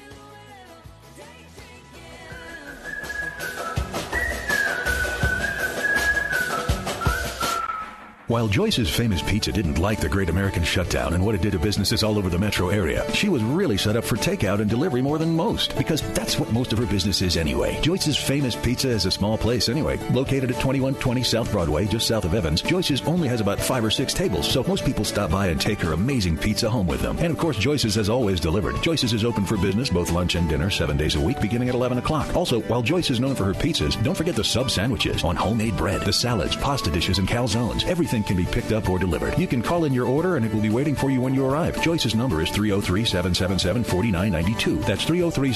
While Joyce's Famous Pizza didn't like the Great American Shutdown and what it did to businesses all over the metro area, she was really set up for takeout and delivery more than most, because that's what most of her business is anyway. Joyce's Famous Pizza is a small place anyway. Located at 2120 South Broadway, just south of Evans, Joyce's only has about 5 or 6 tables, so most people stop by and take her amazing pizza home with them. And of course, Joyce's has always delivered. Joyce's is open for business, both lunch and dinner, 7 days a week, beginning at 11 o'clock. Also, while Joyce is known for her pizzas, don't forget the sub sandwiches on homemade bread, the salads, pasta dishes, and calzones. Everything can be picked up or delivered. You can call in your order and it will be waiting for you when you arrive. Joyce's number is 303-777-4992. That's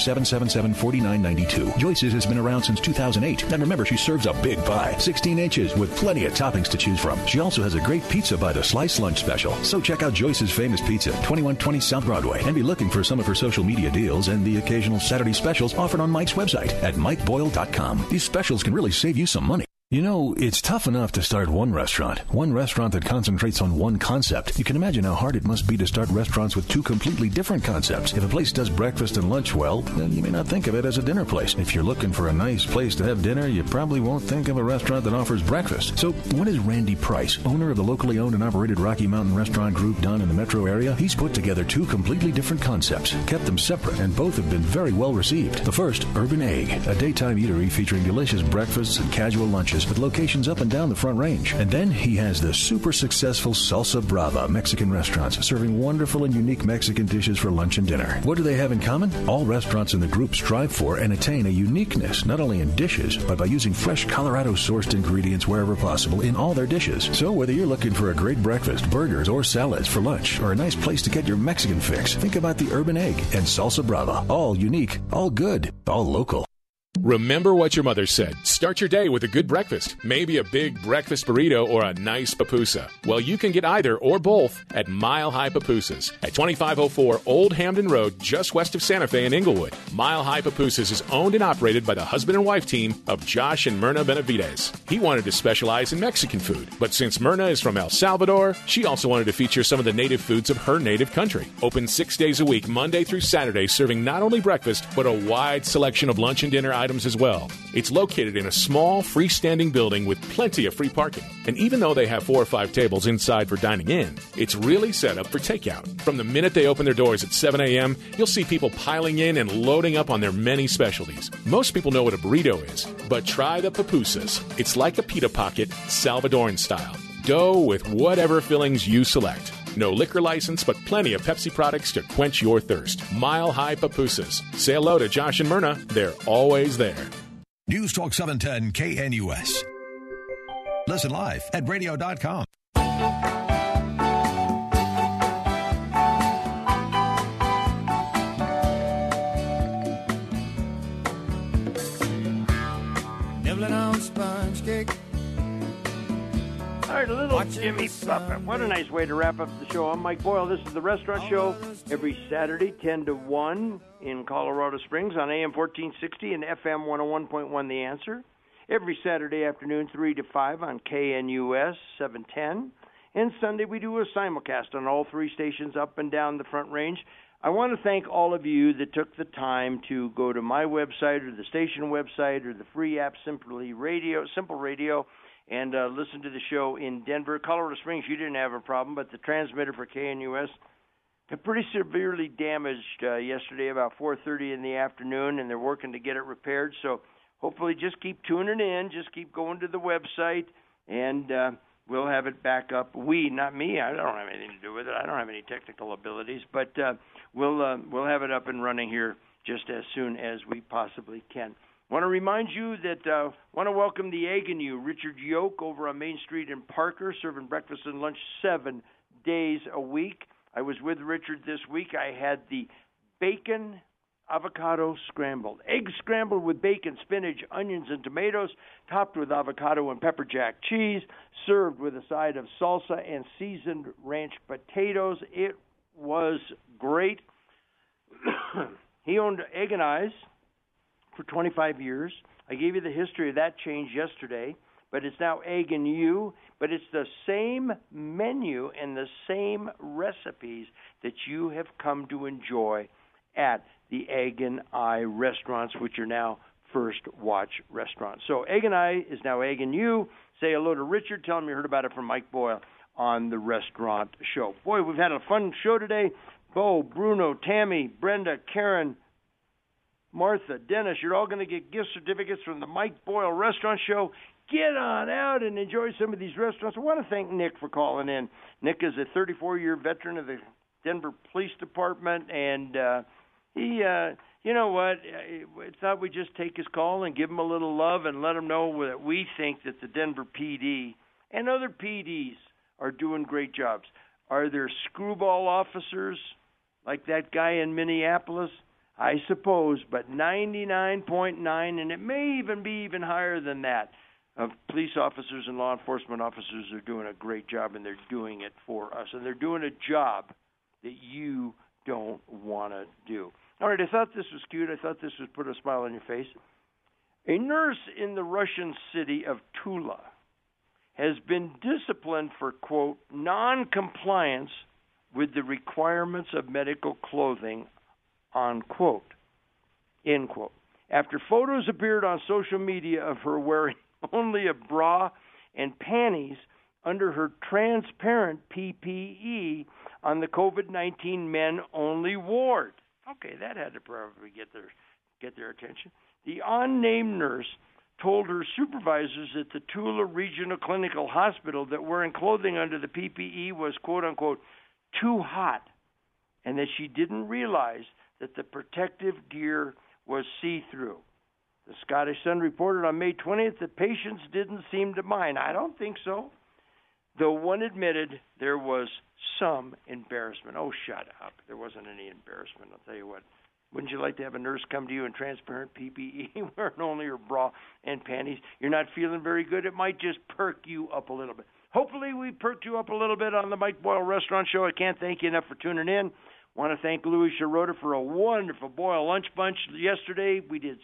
303-777-4992. Joyce's has been around since 2008. And remember, she serves a big pie, 16 inches, with plenty of toppings to choose from. She also has a great pizza by the slice lunch special. So check out Joyce's Famous Pizza, 2120 South Broadway, and be looking for some of her social media deals and the occasional Saturday specials offered on Mike's website at mikeboyle.com. These specials can really save you some money. You know, it's tough enough to start one restaurant that concentrates on one concept. You can imagine how hard it must be to start restaurants with 2 completely different concepts. If a place does breakfast and lunch well, then you may not think of it as a dinner place. If you're looking for a nice place to have dinner, you probably won't think of a restaurant that offers breakfast. So what has Randy Price, owner of the locally owned and operated Rocky Mountain Restaurant Group, done in the metro area? He's put together 2 completely different concepts, kept them separate, and both have been very well received. The first, Urban Egg, a daytime eatery featuring delicious breakfasts and casual lunches with locations up and down the Front Range. And then he has the super successful Salsa Brava Mexican restaurants, serving wonderful and unique Mexican dishes for lunch and dinner. What do they have in common? All restaurants in the group strive for and attain a uniqueness, not only in dishes, but by using fresh Colorado-sourced ingredients wherever possible in all their dishes. So whether you're looking for a great breakfast, burgers, or salads for lunch, or a nice place to get your Mexican fix, think about the Urban Egg and Salsa Brava. All unique, all good, all local. Remember what your mother said. Start your day with a good breakfast. Maybe a big breakfast burrito or a nice pupusa. Well, you can get either or both at Mile High Pupusas at 2504 Old Hamden Road, just west of Santa Fe in Inglewood. Mile High Pupusas is owned and operated by the husband and wife team of Josh and Myrna Benavides. He wanted to specialize in Mexican food, but since Myrna is from El Salvador, she also wanted to feature some of the native foods of her native country. Open 6 days a week, Monday through Saturday, serving not only breakfast, but a wide selection of lunch and dinner items as well. It's located in a small freestanding building with plenty of free parking. And even though they have 4 or 5 tables inside for dining in, it's really set up for takeout. From the minute they open their doors at 7 a.m., you'll see people piling in and loading up on their many specialties. Most people know what a burrito is, but try the pupusas. It's like a pita pocket, Salvadoran style. Dough with whatever fillings you select. No liquor license, but plenty of Pepsi products to quench your thirst. Mile High Pupusas. Say hello to Josh and Myrna. They're always there. News Talk 710 KNUS. Listen live at radio.com. Nibbling on sponge cake. All right, a little Jimmy Buffett. What a nice way to wrap up the show. I'm Mike Boyle. This is the Restaurant Show every Saturday, 10 to 1 in Colorado Springs on AM 1460 and FM 101.1 The Answer. Every Saturday afternoon, 3 to 5 on KNUS 710. And Sunday we do a simulcast on all 3 stations up and down the Front Range. I want to thank all of you that took the time to go to my website or the station website or the free app Simple Radio, and listen to the show in Denver. Colorado Springs, you didn't have a problem, but the transmitter for KNUS got pretty severely damaged yesterday about 4:30 in the afternoon, and they're working to get it repaired. So hopefully just keep tuning in, just keep going to the website, and we'll have it back up. We, not me. I don't have anything to do with it. I don't have any technical abilities, but we'll have it up and running here just as soon as we possibly can. Want to remind you that want to welcome the Egg and You, Richard Yoke, over on Main Street in Parker, serving breakfast and lunch 7 days a week. I was with Richard this week. I had the bacon avocado scrambled. Egg scrambled with bacon, spinach, onions, and tomatoes, topped with avocado and pepper jack cheese, served with a side of salsa and seasoned ranch potatoes. It was great. He owned Egg and Eyes for 25 years. I gave you the history of that change yesterday, but it's now Egg and You, but it's the same menu and the same recipes that you have come to enjoy at the Egg and Eye restaurants, which are now First Watch restaurants. So Egg and Eye is now Egg and You. Say hello to Richard. Tell him you heard about it from Mike Boyle on the Restaurant Show. Boy, we've had a fun show today. Bo, Bruno, Tammy, Brenda, Karen, Martha, Dennis, you're all going to get gift certificates from the Mike Boyle Restaurant Show. Get on out and enjoy some of these restaurants. I want to thank Nick for calling in. Nick is a 34-year veteran of the Denver Police Department, and he, you know what, I thought we'd just take his call and give him a little love and let him know that we think that the Denver PD and other PDs are doing great jobs. Are there screwball officers like that guy in Minneapolis? I suppose, but 99.9, and it may even be even higher than that, of police officers and law enforcement officers are doing a great job, and they're doing it for us. And they're doing a job that you don't want to do. All right, I thought this was cute. I thought this would put a smile on your face. A nurse in the Russian city of Tula has been disciplined for, quote, non-compliance with the requirements of medical clothing, unquote, end quote. After photos appeared on social media of her wearing only a bra and panties under her transparent PPE on the COVID-19 men-only ward. Okay, that had to probably get their attention. The unnamed nurse told her supervisors at the Tula Regional Clinical Hospital that wearing clothing under the PPE was, quote-unquote, too hot, and that she didn't realize that the protective gear was see-through. The Scottish Sun reported on May 20th that patients didn't seem to mind. I don't think so. Though one admitted there was some embarrassment. Oh, shut up. There wasn't any embarrassment. I'll tell you what. Wouldn't you like to have a nurse come to you in transparent PPE wearing only her bra and panties? You're not feeling very good. It might just perk you up a little bit. Hopefully we perked you up a little bit on the Mike Boyle Restaurant Show. I can't thank you enough for tuning in. Want to thank Louis Sciarrotta for a wonderful Boyle lunch bunch. Yesterday we did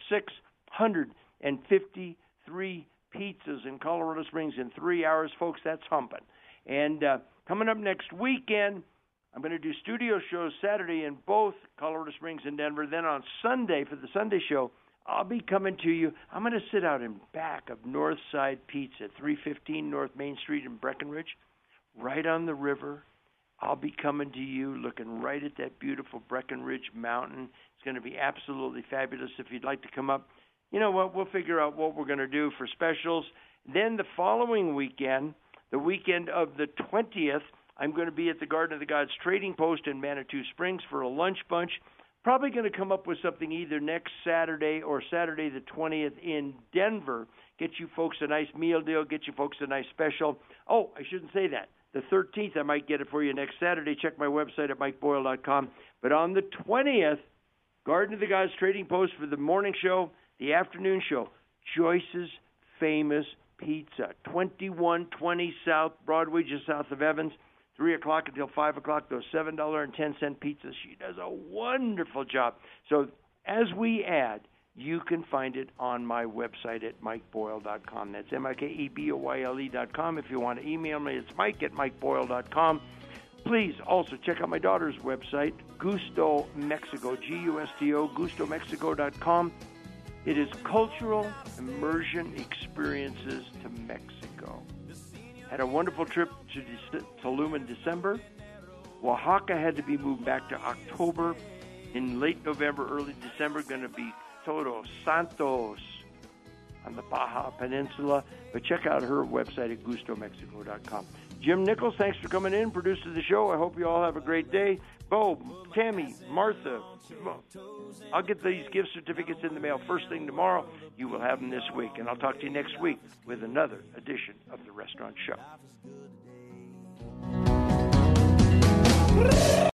653 pizzas in Colorado Springs in 3 hours. Folks, that's humping. And coming up next weekend, I'm going to do studio shows Saturday in both Colorado Springs and Denver. Then on Sunday, for the Sunday show, I'll be coming to you. I'm going to sit out in back of Northside Pizza at 315 North Main Street in Breckenridge, right on the river. I'll be coming to you looking right at that beautiful Breckenridge Mountain. It's going to be absolutely fabulous. If you'd like to come up, you know what, we'll figure out what we're going to do for specials. Then the following weekend, the weekend of the 20th, I'm going to be at the Garden of the Gods Trading Post in Manitou Springs for a lunch bunch. Probably going to come up with something either next Saturday or Saturday the 20th in Denver. Get you folks a nice meal deal, get you folks a nice special. Oh, I shouldn't say that. The 13th, I might get it for you next Saturday. Check my website at MikeBoyle.com. But on the 20th, Garden of the Gods Trading Post for the morning show, the afternoon show, Joyce's Famous Pizza, 2120 South Broadway, just south of Evans, 3 o'clock until 5 o'clock, those $7.10 pizzas. She does a wonderful job. So as we add you can find it on my website at MikeBoyle.com. That's MikeBoyle.com. If you want to email me, it's Mike@MikeBoyle.com. Please also check out my daughter's website, Gusto Mexico, Gusto, GustoMexico.com. It is cultural immersion experiences to Mexico. Had a wonderful trip to Tulum in December. Oaxaca had to be moved back to October. In late November, early December, going to be Todos Santos on the Baja Peninsula. But check out her website at GustoMexico.com. Jim Nichols, thanks for coming in, producer the show. I hope you all have a great day. Bo, Tammy, Martha, I'll get these gift certificates in the mail first thing tomorrow. You will have them this week. And I'll talk to you next week with another edition of The Restaurant Show.